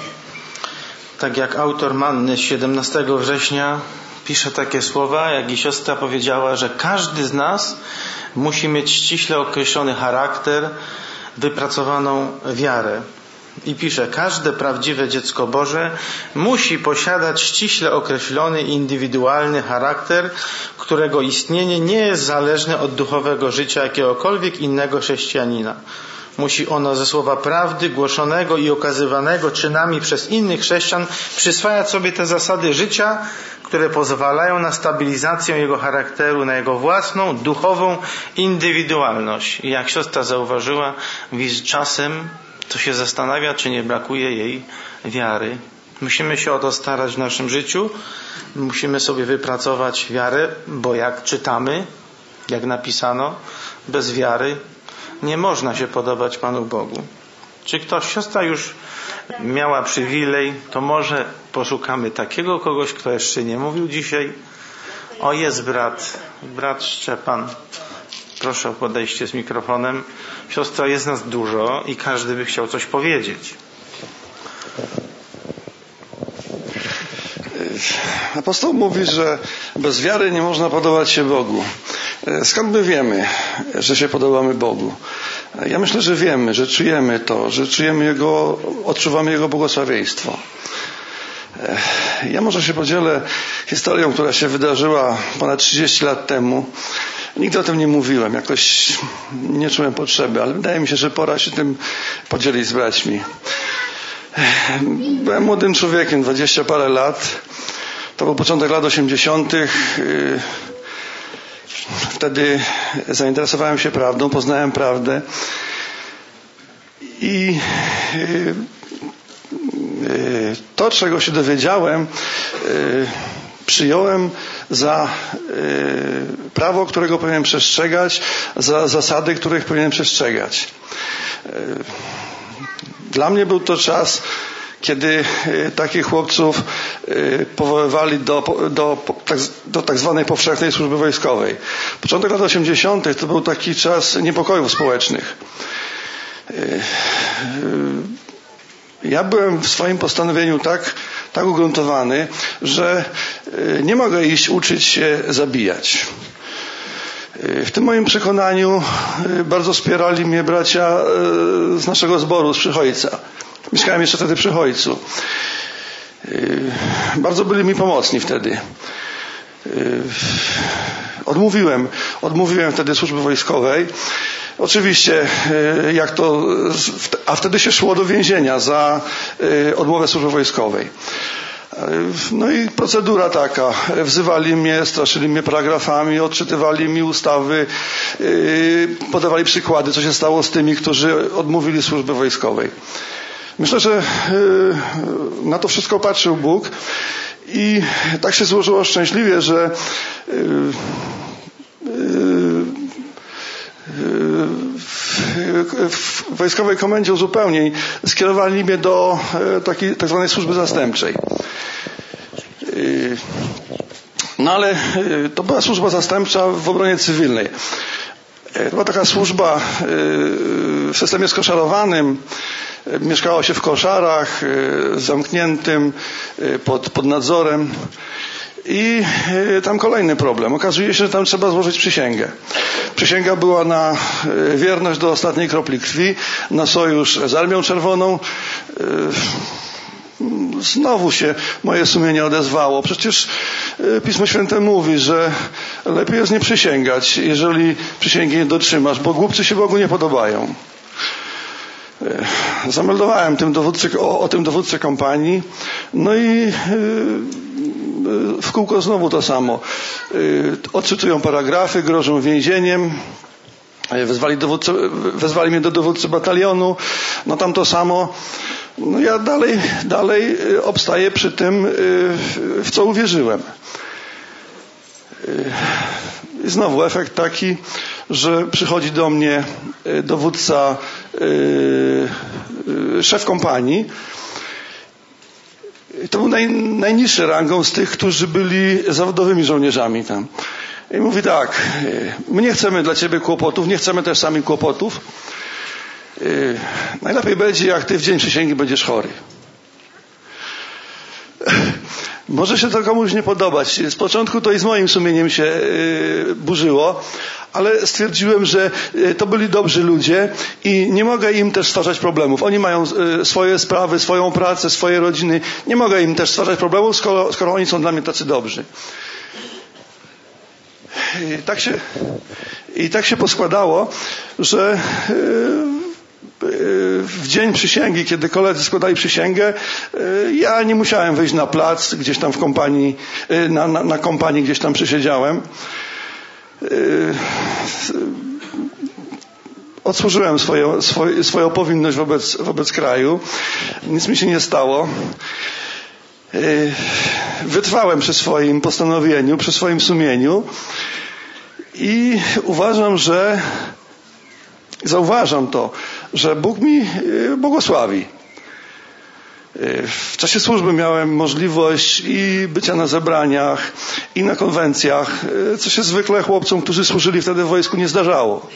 Tak jak autor Manny z siedemnastego września pisze takie słowa, jak i siostra powiedziała, że każdy z nas musi mieć ściśle określony charakter, wypracowaną wiarę. I pisze, każde prawdziwe dziecko Boże musi posiadać ściśle określony, indywidualny charakter, którego istnienie nie jest zależne od duchowego życia jakiegokolwiek innego chrześcijanina. Musi ono ze słowa prawdy głoszonego i okazywanego czynami przez innych chrześcijan przyswajać sobie te zasady życia, które pozwalają na stabilizację jego charakteru, na jego własną, duchową indywidualność. I jak siostra zauważyła, czasem to się zastanawia, czy nie brakuje jej wiary. Musimy się o to starać w naszym życiu. Musimy sobie wypracować wiarę, bo jak czytamy, jak napisano, bez wiary nie można się podobać Panu Bogu. Czy ktoś, siostra już miała przywilej, to może poszukamy takiego kogoś, kto jeszcze nie mówił dzisiaj. O, jest brat, brat Szczepan. Proszę o podejście z mikrofonem. Siostra, jest nas dużo i każdy by chciał coś powiedzieć. Apostoł mówi, że bez wiary nie można podobać się Bogu. Skąd my wiemy, że się podobamy Bogu? Ja myślę, że wiemy, że czujemy to, że czujemy Jego, odczuwamy Jego błogosławieństwo. Ja może się podzielę historią, która się wydarzyła ponad trzydzieści lat temu. Nigdy o tym nie mówiłem, jakoś nie czułem potrzeby, ale wydaje mi się, że pora się tym podzielić z braćmi. Byłem młodym człowiekiem, dwadzieścia parę lat. To był początek lat osiemdziesiątych. Wtedy zainteresowałem się prawdą, poznałem prawdę i I to, czego się dowiedziałem, przyjąłem za prawo, którego powinienem przestrzegać, za zasady, których powinienem przestrzegać. Dla mnie był to czas, kiedy takich chłopców powoływali do, do, do tak zwanej powszechnej służby wojskowej. Początek lat osiemdziesiątych to był taki czas niepokojów społecznych. Ja byłem w swoim postanowieniu tak, tak ugruntowany, że nie mogę iść uczyć się zabijać. W tym moim przekonaniu bardzo wspierali mnie bracia z naszego zboru, z Przychojca. Mieszkałem jeszcze wtedy przy Ojcu. Bardzo byli mi pomocni wtedy. Odmówiłem, odmówiłem wtedy służby wojskowej. Oczywiście, jak to, a wtedy się szło do więzienia za odmowę służby wojskowej. No i procedura taka. Wzywali mnie, straszyli mnie paragrafami, odczytywali mi ustawy, podawali przykłady, co się stało z tymi, którzy odmówili służby wojskowej. Myślę, że na to wszystko patrzył Bóg i tak się złożyło szczęśliwie, że w wojskowej komendzie uzupełnień skierowali mnie do takiej tak zwanej służby zastępczej. No ale to była służba zastępcza w obronie cywilnej. To była taka służba w systemie skoszarowanym. Mieszkało się w koszarach, zamkniętym, pod, pod nadzorem. I tam kolejny problem. Okazuje się, że tam trzeba złożyć przysięgę. Przysięga była na wierność do ostatniej kropli krwi, na sojusz z Armią Czerwoną. Znowu się moje sumienie odezwało. Przecież Pismo Święte mówi, że lepiej jest nie przysięgać, jeżeli przysięgi nie dotrzymasz, bo głupcy się Bogu nie podobają. Zameldowałem tym dowódcy, o, o tym dowódcę kompanii, no i w kółko znowu to samo. Odczytują paragrafy, grożą więzieniem, wezwali, dowódcę, wezwali mnie do dowódcy batalionu, no tam to samo. No ja dalej, dalej obstaję przy tym, w co uwierzyłem. I znowu efekt taki, że przychodzi do mnie dowódca, szef kompanii. I to był naj, najniższy rangą z tych, którzy byli zawodowymi żołnierzami tam. I mówi tak, my nie chcemy dla ciebie kłopotów, nie chcemy też sami kłopotów. Najlepiej będzie, jak ty w dzień przysięgi będziesz chory. Może się to komuś nie podobać. Z początku to i z moim sumieniem się burzyło, ale stwierdziłem, że to byli dobrzy ludzie i nie mogę im też stwarzać problemów. Oni mają swoje sprawy, swoją pracę, swoje rodziny. Nie mogę im też stwarzać problemów, skoro, skoro oni są dla mnie tacy dobrzy. I tak się, i tak się poskładało, że w dzień przysięgi, kiedy koledzy składali przysięgę, ja nie musiałem wyjść na plac, gdzieś tam w kompanii, na, na, na kompanii gdzieś tam przysiedziałem. Odsłużyłem swoją, swoją, swoją powinność wobec, wobec kraju. Nic mi się nie stało. Wytrwałem przy swoim postanowieniu, przy swoim sumieniu i uważam, że zauważam to, że Bóg mi błogosławi. W czasie służby miałem możliwość i bycia na zebraniach, i na konwencjach, co się zwykle chłopcom, którzy służyli wtedy w wojsku, nie zdarzało.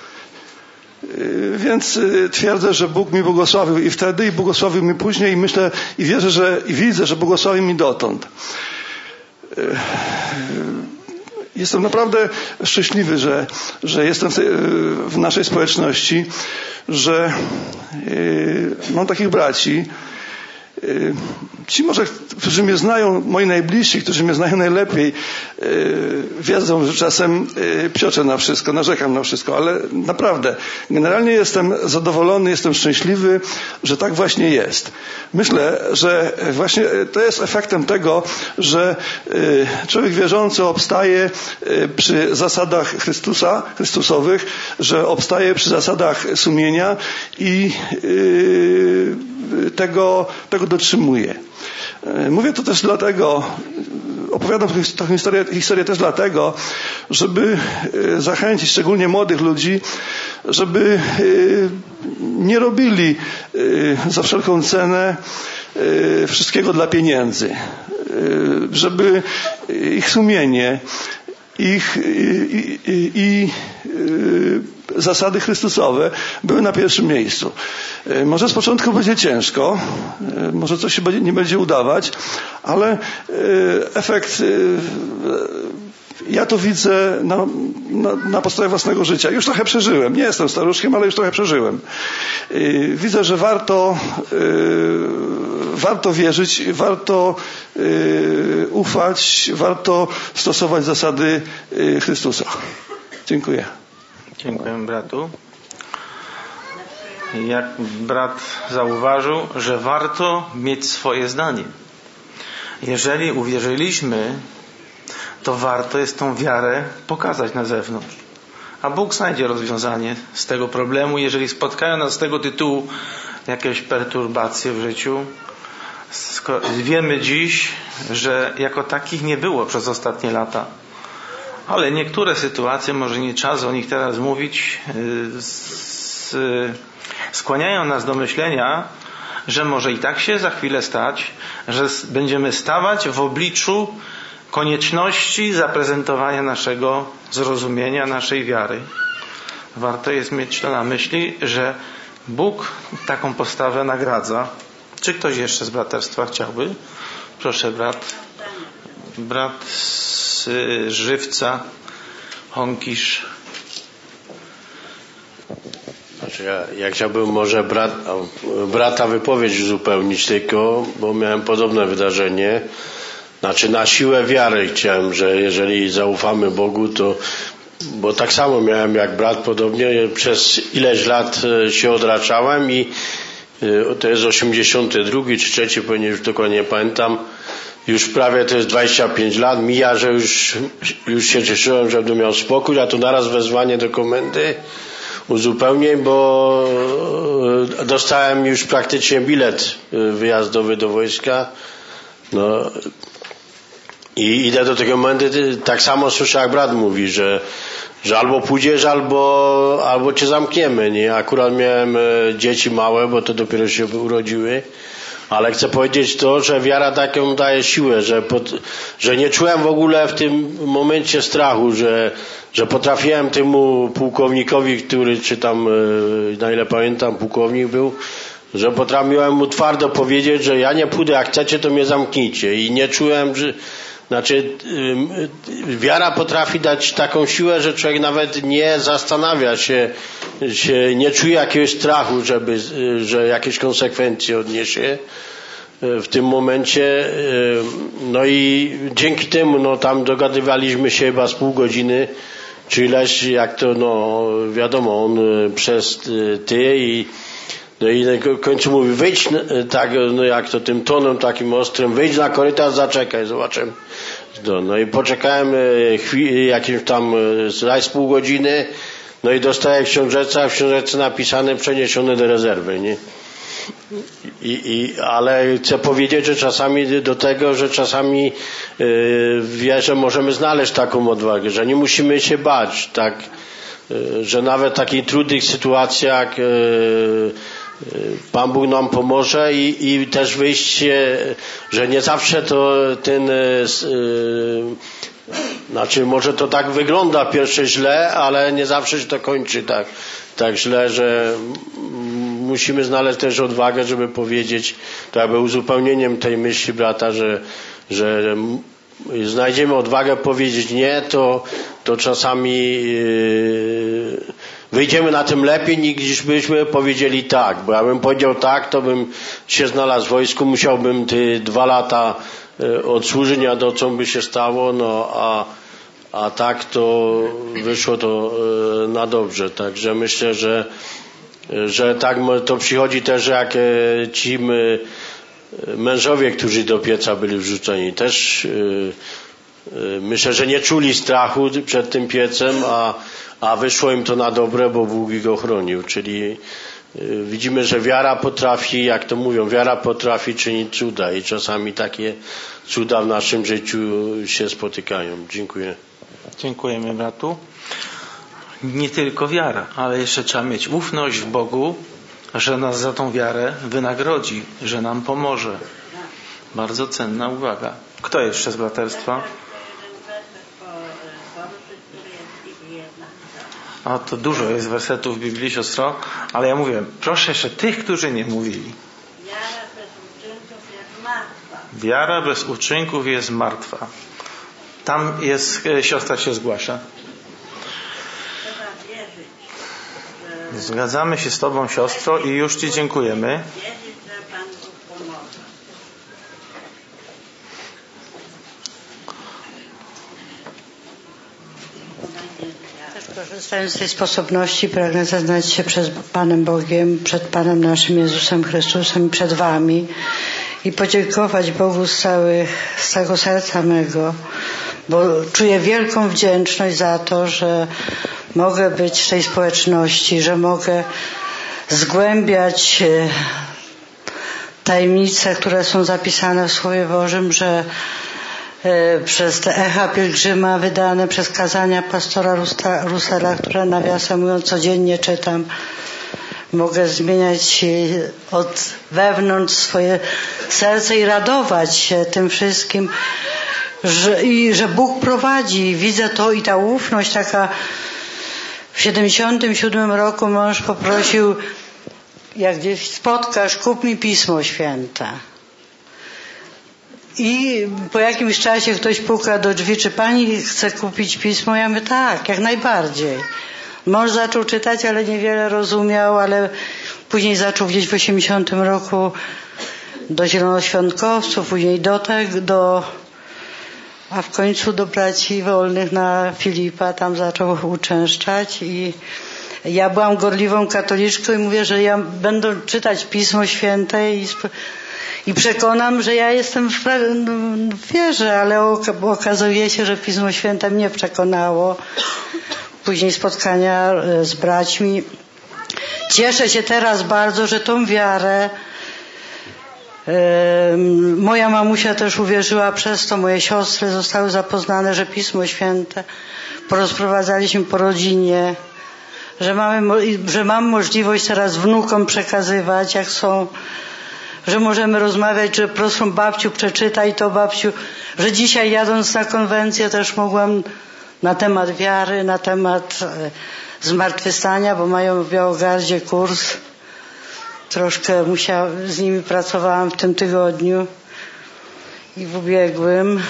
Więc twierdzę, że Bóg mi błogosławił i wtedy, i błogosławił mi później, i myślę, i wierzę, że, i widzę, że błogosławi mi dotąd. Jestem naprawdę szczęśliwy, że, że jestem w naszej społeczności, że mam takich braci, ci może, którzy mnie znają, moi najbliżsi, którzy mnie znają najlepiej, wiedzą, że czasem psioczę na wszystko, narzekam na wszystko, ale naprawdę, generalnie jestem zadowolony, jestem szczęśliwy, że tak właśnie jest. Myślę, że właśnie to jest efektem tego, że człowiek wierzący obstaje przy zasadach Chrystusa, Chrystusowych, że obstaje przy zasadach sumienia i tego, tego dotrzymuje. Mówię to też dlatego, opowiadam tę historię, historię też dlatego, żeby zachęcić szczególnie młodych ludzi, żeby nie robili za wszelką cenę wszystkiego dla pieniędzy. Żeby ich sumienie, ich i, i, i zasady Chrystusowe były na pierwszym miejscu. Może z początku będzie ciężko, może coś się nie będzie udawać, ale efekt ja to widzę na, na, na podstawie własnego życia. Już trochę przeżyłem. Nie jestem staruszkiem, ale już trochę przeżyłem. Widzę, że warto warto wierzyć, warto ufać, warto stosować zasady Chrystusa. Dziękuję. Dziękuję bratu. Jak brat zauważył, że warto mieć swoje zdanie. Jeżeli uwierzyliśmy, to warto jest tą wiarę pokazać na zewnątrz. A Bóg znajdzie rozwiązanie z tego problemu, jeżeli spotkają nas z tego tytułu jakieś perturbacje w życiu. Wiemy dziś, że jako takich nie było przez ostatnie lata. Ale niektóre sytuacje, może nie czas o nich teraz mówić, skłaniają nas do myślenia, że może i tak się za chwilę stać, że będziemy stawać w obliczu konieczności zaprezentowania naszego zrozumienia, naszej wiary. Warto jest mieć to na myśli, że Bóg taką postawę nagradza. Czy ktoś jeszcze z braterstwa chciałby? Proszę, brat. Brat z Żywca, Honkisz. Znaczy ja, ja chciałbym może brat, brata wypowiedź uzupełnić tylko, bo miałem podobne wydarzenie. Znaczy na siłę wiary chciałem, że jeżeli zaufamy Bogu, to bo tak samo miałem jak brat podobnie, przez ileś lat się odraczałem i to jest osiemdziesiąty drugi czy trzeci, pewnie już dokładnie nie pamiętam, już prawie to jest dwadzieścia pięć lat, mija, że już, już się cieszyłem, że będę miał spokój, a tu naraz wezwanie do komendy uzupełnień, bo dostałem już praktycznie bilet wyjazdowy do wojska, no i idę do tej komendy, tak samo słyszę jak brat mówi, że że albo pójdziesz, albo, albo cię zamkniemy, nie? Akurat miałem e, dzieci małe, bo to dopiero się urodziły, ale chcę powiedzieć to, że wiara taką daje siłę, że, pod, że nie czułem w ogóle w tym momencie strachu, że, że potrafiłem temu pułkownikowi, który, czy tam, e, na ile pamiętam, pułkownik był, że potrafiłem mu twardo powiedzieć, że ja nie pójdę, jak chcecie, to mnie zamknijcie. I nie czułem, że Znaczy, wiara potrafi dać taką siłę, że człowiek nawet nie zastanawia się, się nie czuje jakiegoś strachu, żeby, że jakieś konsekwencje odniesie w tym momencie. No i dzięki temu, no tam dogadywaliśmy się chyba z pół godziny, czy ileś, jak to, no wiadomo, on przez ty i no i na końcu mówi, wyjdź, tak, no jak to tym tonem takim ostrym, wyjdź na korytarz, zaczekaj, zobaczymy. No, no i poczekałem chwilę, jakimś tam z pół godziny, no i dostaję książeczce, a w książeczce napisane przeniesione do rezerwy, nie? I, i, ale chcę powiedzieć, że czasami do tego, że czasami yy, wie, że możemy znaleźć taką odwagę, że nie musimy się bać, tak, yy, że nawet w takich trudnych sytuacjach yy, Pan Bóg nam pomoże i, i też wyjście, że nie zawsze to ten, yy, znaczy może to tak wygląda pierwsze źle, ale nie zawsze się to kończy tak, tak źle, że musimy znaleźć też odwagę, żeby powiedzieć, to jakby uzupełnieniem tej myśli brata, że, że znajdziemy odwagę powiedzieć nie, to, to czasami yy, wyjdziemy na tym lepiej niż byśmy powiedzieli tak, bo jakbym powiedział tak, to bym się znalazł w wojsku, musiałbym te dwa lata odsłużyć, a do co by się stało, no a, a tak to wyszło to na dobrze, także myślę, że że tak to przychodzi też jak ci mężowie, którzy do pieca byli wrzuceni, też myślę, że nie czuli strachu przed tym piecem, a, a wyszło im to na dobre, bo Bóg ich ochronił. Czyli widzimy, że wiara potrafi, jak to mówią, wiara potrafi czynić cuda i czasami takie cuda w naszym życiu się spotykają. Dziękuję. Dziękujemy bratu. Nie tylko wiara, ale jeszcze trzeba mieć ufność w Bogu, że nas za tą wiarę wynagrodzi, że nam pomoże. Bardzo cenna uwaga. Kto jeszcze z braterstwa? O, to dużo jest wersetów w Biblii, siostro, ale ja mówię, proszę jeszcze tych, którzy nie mówili. Wiara bez uczynków jest martwa. Tam jest, siostra się zgłasza. Zgadzamy się z Tobą, siostro, i już Ci dziękujemy. Korzystając z tej sposobności, pragnę zaznać się przed Panem Bogiem, przed Panem naszym Jezusem Chrystusem i przed Wami i podziękować Bogu z, całych, z całego serca mego, bo czuję wielką wdzięczność za to, że mogę być w tej społeczności, że mogę zgłębiać tajemnice, które są zapisane w Słowie Bożym, że przez te echa pielgrzyma wydane przez kazania pastora Russella, które nawiasem mówiąc codziennie czytam, mogę zmieniać od wewnątrz swoje serce i radować się tym wszystkim, że, i że Bóg prowadzi. Widzę to i ta ufność taka. W siedemdziesiątym siódmym roku mąż poprosił, jak gdzieś spotkasz, kup mi Pismo Święte. I po jakimś czasie ktoś puka do drzwi, czy pani chce kupić pismo? Ja mówię, tak, jak najbardziej. Mąż zaczął czytać, ale niewiele rozumiał, ale później zaczął gdzieś w osiemdziesiątym roku do zielonoświątkowców, później do tego, do, a w końcu do braci wolnych na Filipa, tam zaczął uczęszczać i ja byłam gorliwą katoliczką i mówię, że ja będę czytać Pismo Święte i I przekonam, że ja jestem w, w wierze, ale okazuje się, że Pismo Święte mnie przekonało. Później spotkania z braćmi. Cieszę się teraz bardzo, że tą wiarę yy, moja mamusia też uwierzyła przez to, moje siostry zostały zapoznane, że Pismo Święte porozprowadzaliśmy po rodzinie, że, mamy, że mam możliwość teraz wnukom przekazywać, jak są, że możemy rozmawiać, że proszę babciu przeczytaj to babciu, że dzisiaj jadąc na konwencję też mogłam na temat wiary, na temat zmartwychwstania, bo mają w Białogardzie kurs. Troszkę musiałam, z nimi pracowałam w tym tygodniu i w ubiegłym.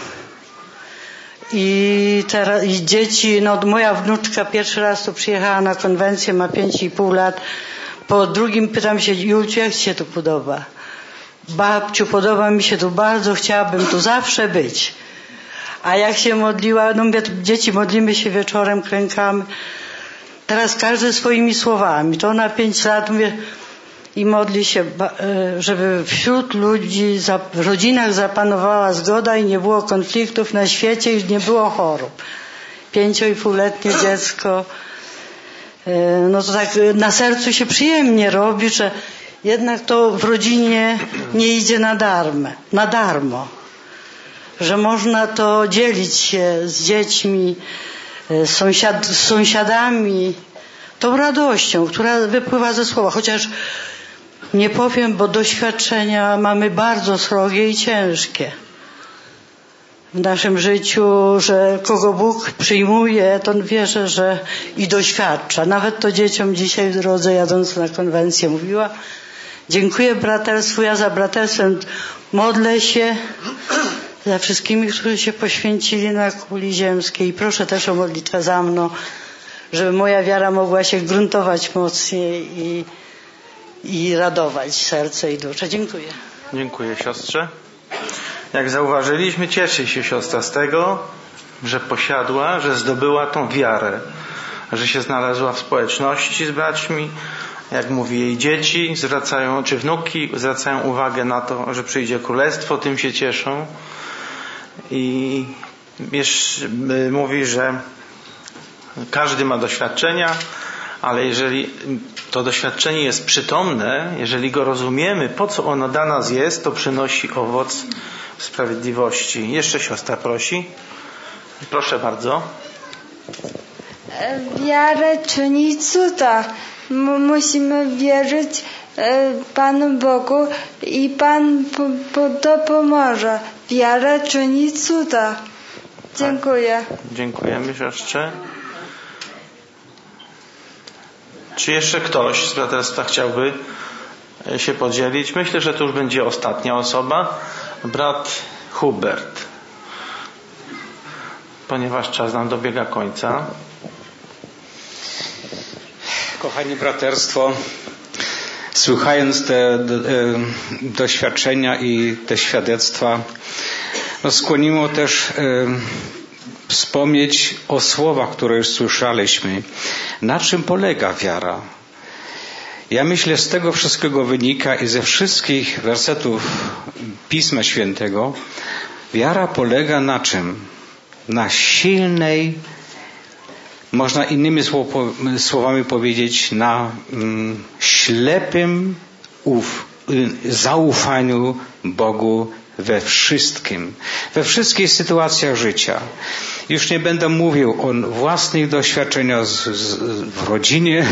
I teraz i dzieci, no moja wnuczka pierwszy raz tu przyjechała na konwencję, ma pięć i pół lat. Po drugim pytam się, Julciu, jak ci się tu podoba? Babciu, podoba mi się tu bardzo, chciałabym tu zawsze być. A jak się modliła, no mówię, dzieci, modlimy się wieczorem, klękamy. Teraz każdy swoimi słowami. To na pięć lat mówię i modli się, żeby wśród ludzi, w rodzinach zapanowała zgoda i nie było konfliktów na świecie i nie było chorób. Pięcio i półletnie dziecko, no to tak na sercu się przyjemnie robi, że jednak to w rodzinie nie idzie na darmo, na darmo. Że można to dzielić się z dziećmi, z, sąsiad, z sąsiadami, tą radością, która wypływa ze słowa. Chociaż nie powiem, bo doświadczenia mamy bardzo srogie i ciężkie w naszym życiu, że kogo Bóg przyjmuje, to wierzę, że i doświadcza. Nawet to dzieciom dzisiaj w drodze jadąc na konwencję mówiła. Dziękuję braterstwu, ja za braterstwem modlę się za wszystkimi, którzy się poświęcili na kuli ziemskiej. Proszę też o modlitwę za mną, żeby moja wiara mogła się gruntować mocniej i, i radować serce i duszę. Dziękuję. Dziękuję siostrze. Jak zauważyliśmy, cieszy się siostra z tego, że posiadła, że zdobyła tą wiarę, że się znalazła w społeczności z braćmi. Jak mówi, jej dzieci zwracają, czy wnuki zwracają uwagę na to, że przyjdzie królestwo, tym się cieszą. I wiesz, mówi, że każdy ma doświadczenia, ale jeżeli to doświadczenie jest przytomne, jeżeli go rozumiemy, po co ono dla nas jest, to przynosi owoc sprawiedliwości. Jeszcze siostra prosi. Proszę bardzo. Wiara czyni cuda. Musimy wierzyć Panu Bogu i Pan to pomoże. Wiara czyni cuda. Dziękuję. Dziękujemy siostrze. Czy jeszcze ktoś z braterstwa chciałby się podzielić? Myślę, że to już będzie ostatnia osoba. Brat Hubert. Ponieważ czas nam dobiega końca. Kochani braterstwo, słuchając te do, e, doświadczenia i te świadectwa, no skłoniło też e, wspomnieć o słowach, które już słyszeliśmy. Na czym polega wiara? Ja myślę, z tego wszystkiego wynika i ze wszystkich wersetów Pisma Świętego, wiara polega na czym? Na silnej, można innymi słowami powiedzieć, na mm, ślepym uf, zaufaniu Bogu we wszystkim, we wszystkich sytuacjach życia. Już nie będę mówił o własnych doświadczeniach z, z, w rodzinie,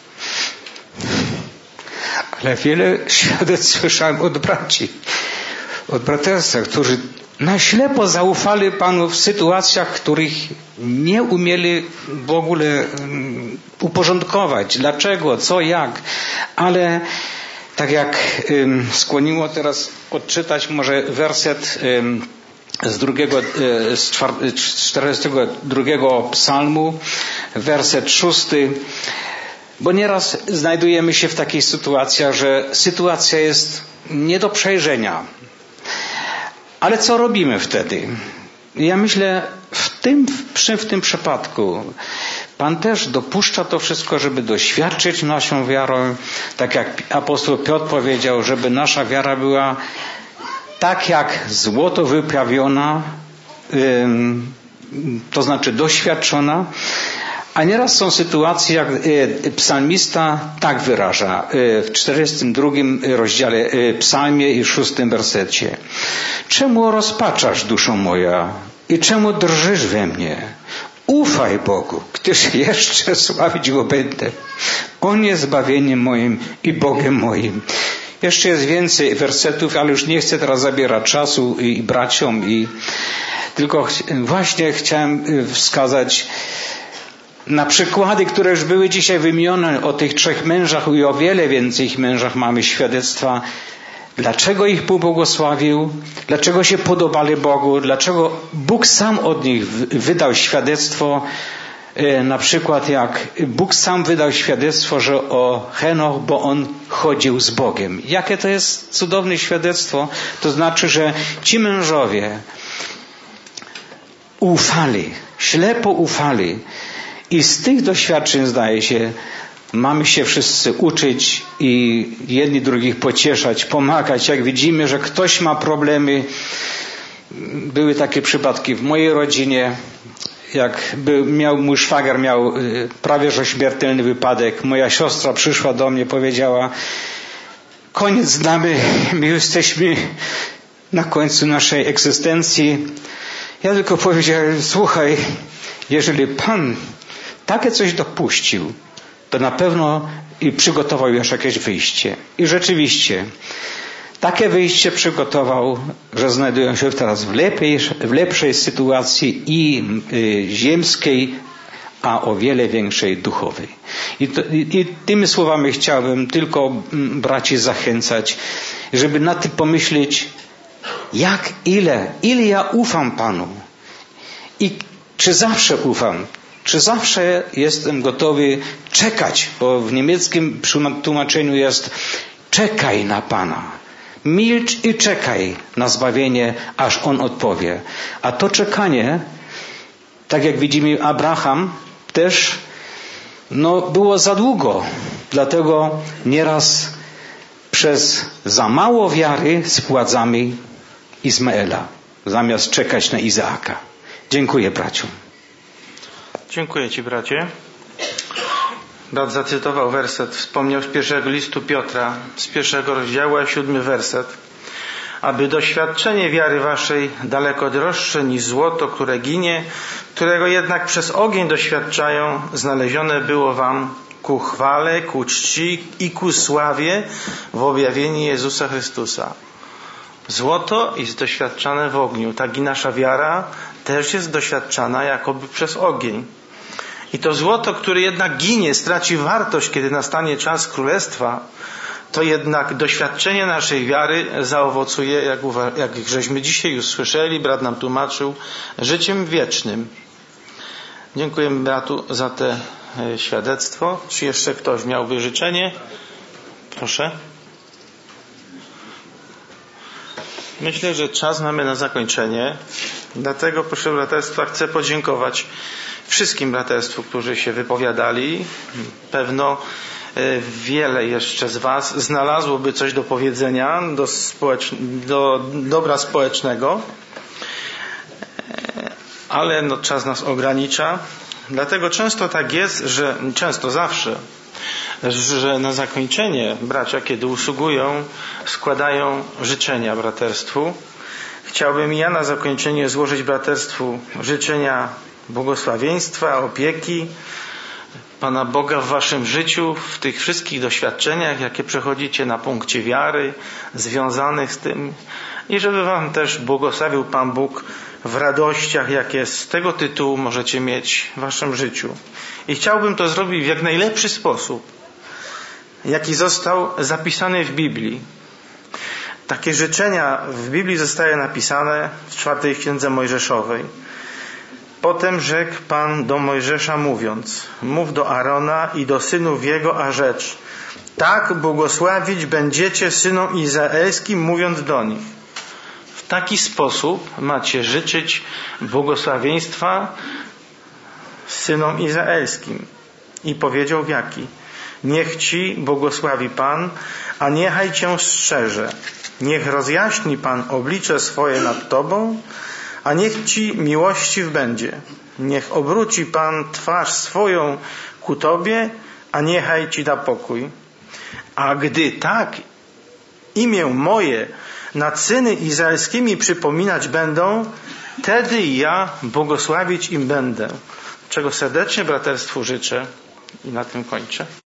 ale wiele świadectw słyszałem od braci, od braterstwa, którzy na ślepo zaufali Panu w sytuacjach, których nie umieli w ogóle uporządkować. Dlaczego, co, jak. Ale tak jak um, skłoniło teraz odczytać może werset um, z drugiego, z czterdziestego drugiego psalmu, werset szósty, bo nieraz znajdujemy się w takiej sytuacji, że sytuacja jest nie do przejrzenia. Ale co robimy wtedy? Ja myślę, w tym, w tym przypadku Pan też dopuszcza to wszystko, żeby doświadczyć naszą wiarą, tak jak apostoł Piotr powiedział, żeby nasza wiara była tak jak złoto wyprawiona, to znaczy doświadczona. A nieraz są sytuacje, jak psalmista tak wyraża w czterdziestym drugim rozdziale psalmie i szóstym wersecie. Czemu rozpaczasz, duszo moja, i czemu drżysz we mnie? Ufaj Bogu, gdyż jeszcze sławić Go będę. On jest zbawieniem moim i Bogiem moim. Jeszcze jest więcej wersetów, ale już nie chcę teraz zabierać czasu i braciom, i tylko właśnie chciałem wskazać na przykłady, które już były dzisiaj wymienione o tych trzech mężach i o wiele więcej ich mężach mamy świadectwa. Dlaczego ich Bóg błogosławił? Dlaczego się podobali Bogu? Dlaczego Bóg sam od nich wydał świadectwo? Na przykład jak Bóg sam wydał świadectwo, że o Henoch, bo on chodził z Bogiem. Jakie to jest cudowne świadectwo? To znaczy, że ci mężowie ufali, ślepo ufali. I z tych doświadczeń, zdaje się, mamy się wszyscy uczyć i jedni drugich pocieszać, pomagać. Jak widzimy, że ktoś ma problemy, były takie przypadki w mojej rodzinie, jak był, miał, mój szwagier miał prawie że śmiertelny wypadek. Moja siostra przyszła do mnie, powiedziała, koniec znamy, my jesteśmy na końcu naszej egzystencji. Ja tylko powiedziałem, słuchaj, jeżeli Pan takie coś dopuścił, to na pewno i przygotował już jakieś wyjście. I rzeczywiście takie wyjście przygotował, że znajdują się teraz w, lepiej, w lepszej sytuacji i y, ziemskiej, a o wiele większej duchowej. I, to, i, i tymi słowami chciałbym tylko braci zachęcać, żeby na tym pomyśleć, jak, ile, ile ja ufam Panu i czy zawsze ufam. Czy zawsze jestem gotowy czekać, bo w niemieckim tłumaczeniu jest czekaj na Pana. Milcz i czekaj na zbawienie, aż On odpowie. A to czekanie, tak jak widzimy Abraham, też no, było za długo. Dlatego nieraz przez za mało wiary spładzamy Izmaela, zamiast czekać na Izaaka. Dziękuję, braciu. Dziękuję Ci, bracie. Brat zacytował werset, wspomniał z pierwszego listu Piotra, z pierwszego rozdziału, a siódmy werset. Aby doświadczenie wiary waszej, daleko droższe niż złoto, które ginie, którego jednak przez ogień doświadczają, znalezione było wam ku chwale, ku czci i ku sławie w objawieniu Jezusa Chrystusa. Złoto jest doświadczane w ogniu, tak i nasza wiara też jest doświadczana jakoby przez ogień. I to złoto, które jednak ginie, straci wartość, kiedy nastanie czas królestwa, to jednak doświadczenie naszej wiary zaowocuje, jak, jak żeśmy dzisiaj już słyszeli, brat nam tłumaczył, życiem wiecznym. Dziękujemy bratu za te świadectwo. Czy jeszcze ktoś miałby życzenie? Proszę. Myślę, że czas mamy na zakończenie. Dlatego, proszę braterstwa, chcę podziękować wszystkim braterstwu, którzy się wypowiadali. Pewno wiele jeszcze z was znalazłoby coś do powiedzenia do, społecz- do dobra społecznego, ale no, czas nas ogranicza. Dlatego często tak jest, że często zawsze, że na zakończenie bracia, kiedy usługują, składają życzenia braterstwu. Chciałbym ja na zakończenie złożyć braterstwu życzenia błogosławieństwa, opieki Pana Boga w waszym życiu, w tych wszystkich doświadczeniach, jakie przechodzicie na punkcie wiary, związanych z tym, i żeby wam też błogosławił Pan Bóg w radościach, jakie z tego tytułu możecie mieć w waszym życiu. I chciałbym to zrobić w jak najlepszy sposób, jaki został zapisany w Biblii. Takie życzenia w Biblii zostały napisane w czwartej księdze Mojżeszowej. Potem rzekł Pan do Mojżesza mówiąc: mów do Arona i do synów jego, a rzecz: tak błogosławić będziecie synom izraelskim, mówiąc do nich. W taki sposób macie życzyć błogosławieństwa synom izraelskim. I powiedział w jaki? Niech ci błogosławi Pan, a niechaj cię strzeże. Niech rozjaśni Pan oblicze swoje nad tobą, a niech ci miłościw będzie. Niech obróci Pan twarz swoją ku tobie, a niechaj ci da pokój. A gdy tak imię moje nad syny izraelskimi przypominać będą, wtedy ja błogosławić im będę. Czego serdecznie braterstwu życzę i na tym kończę.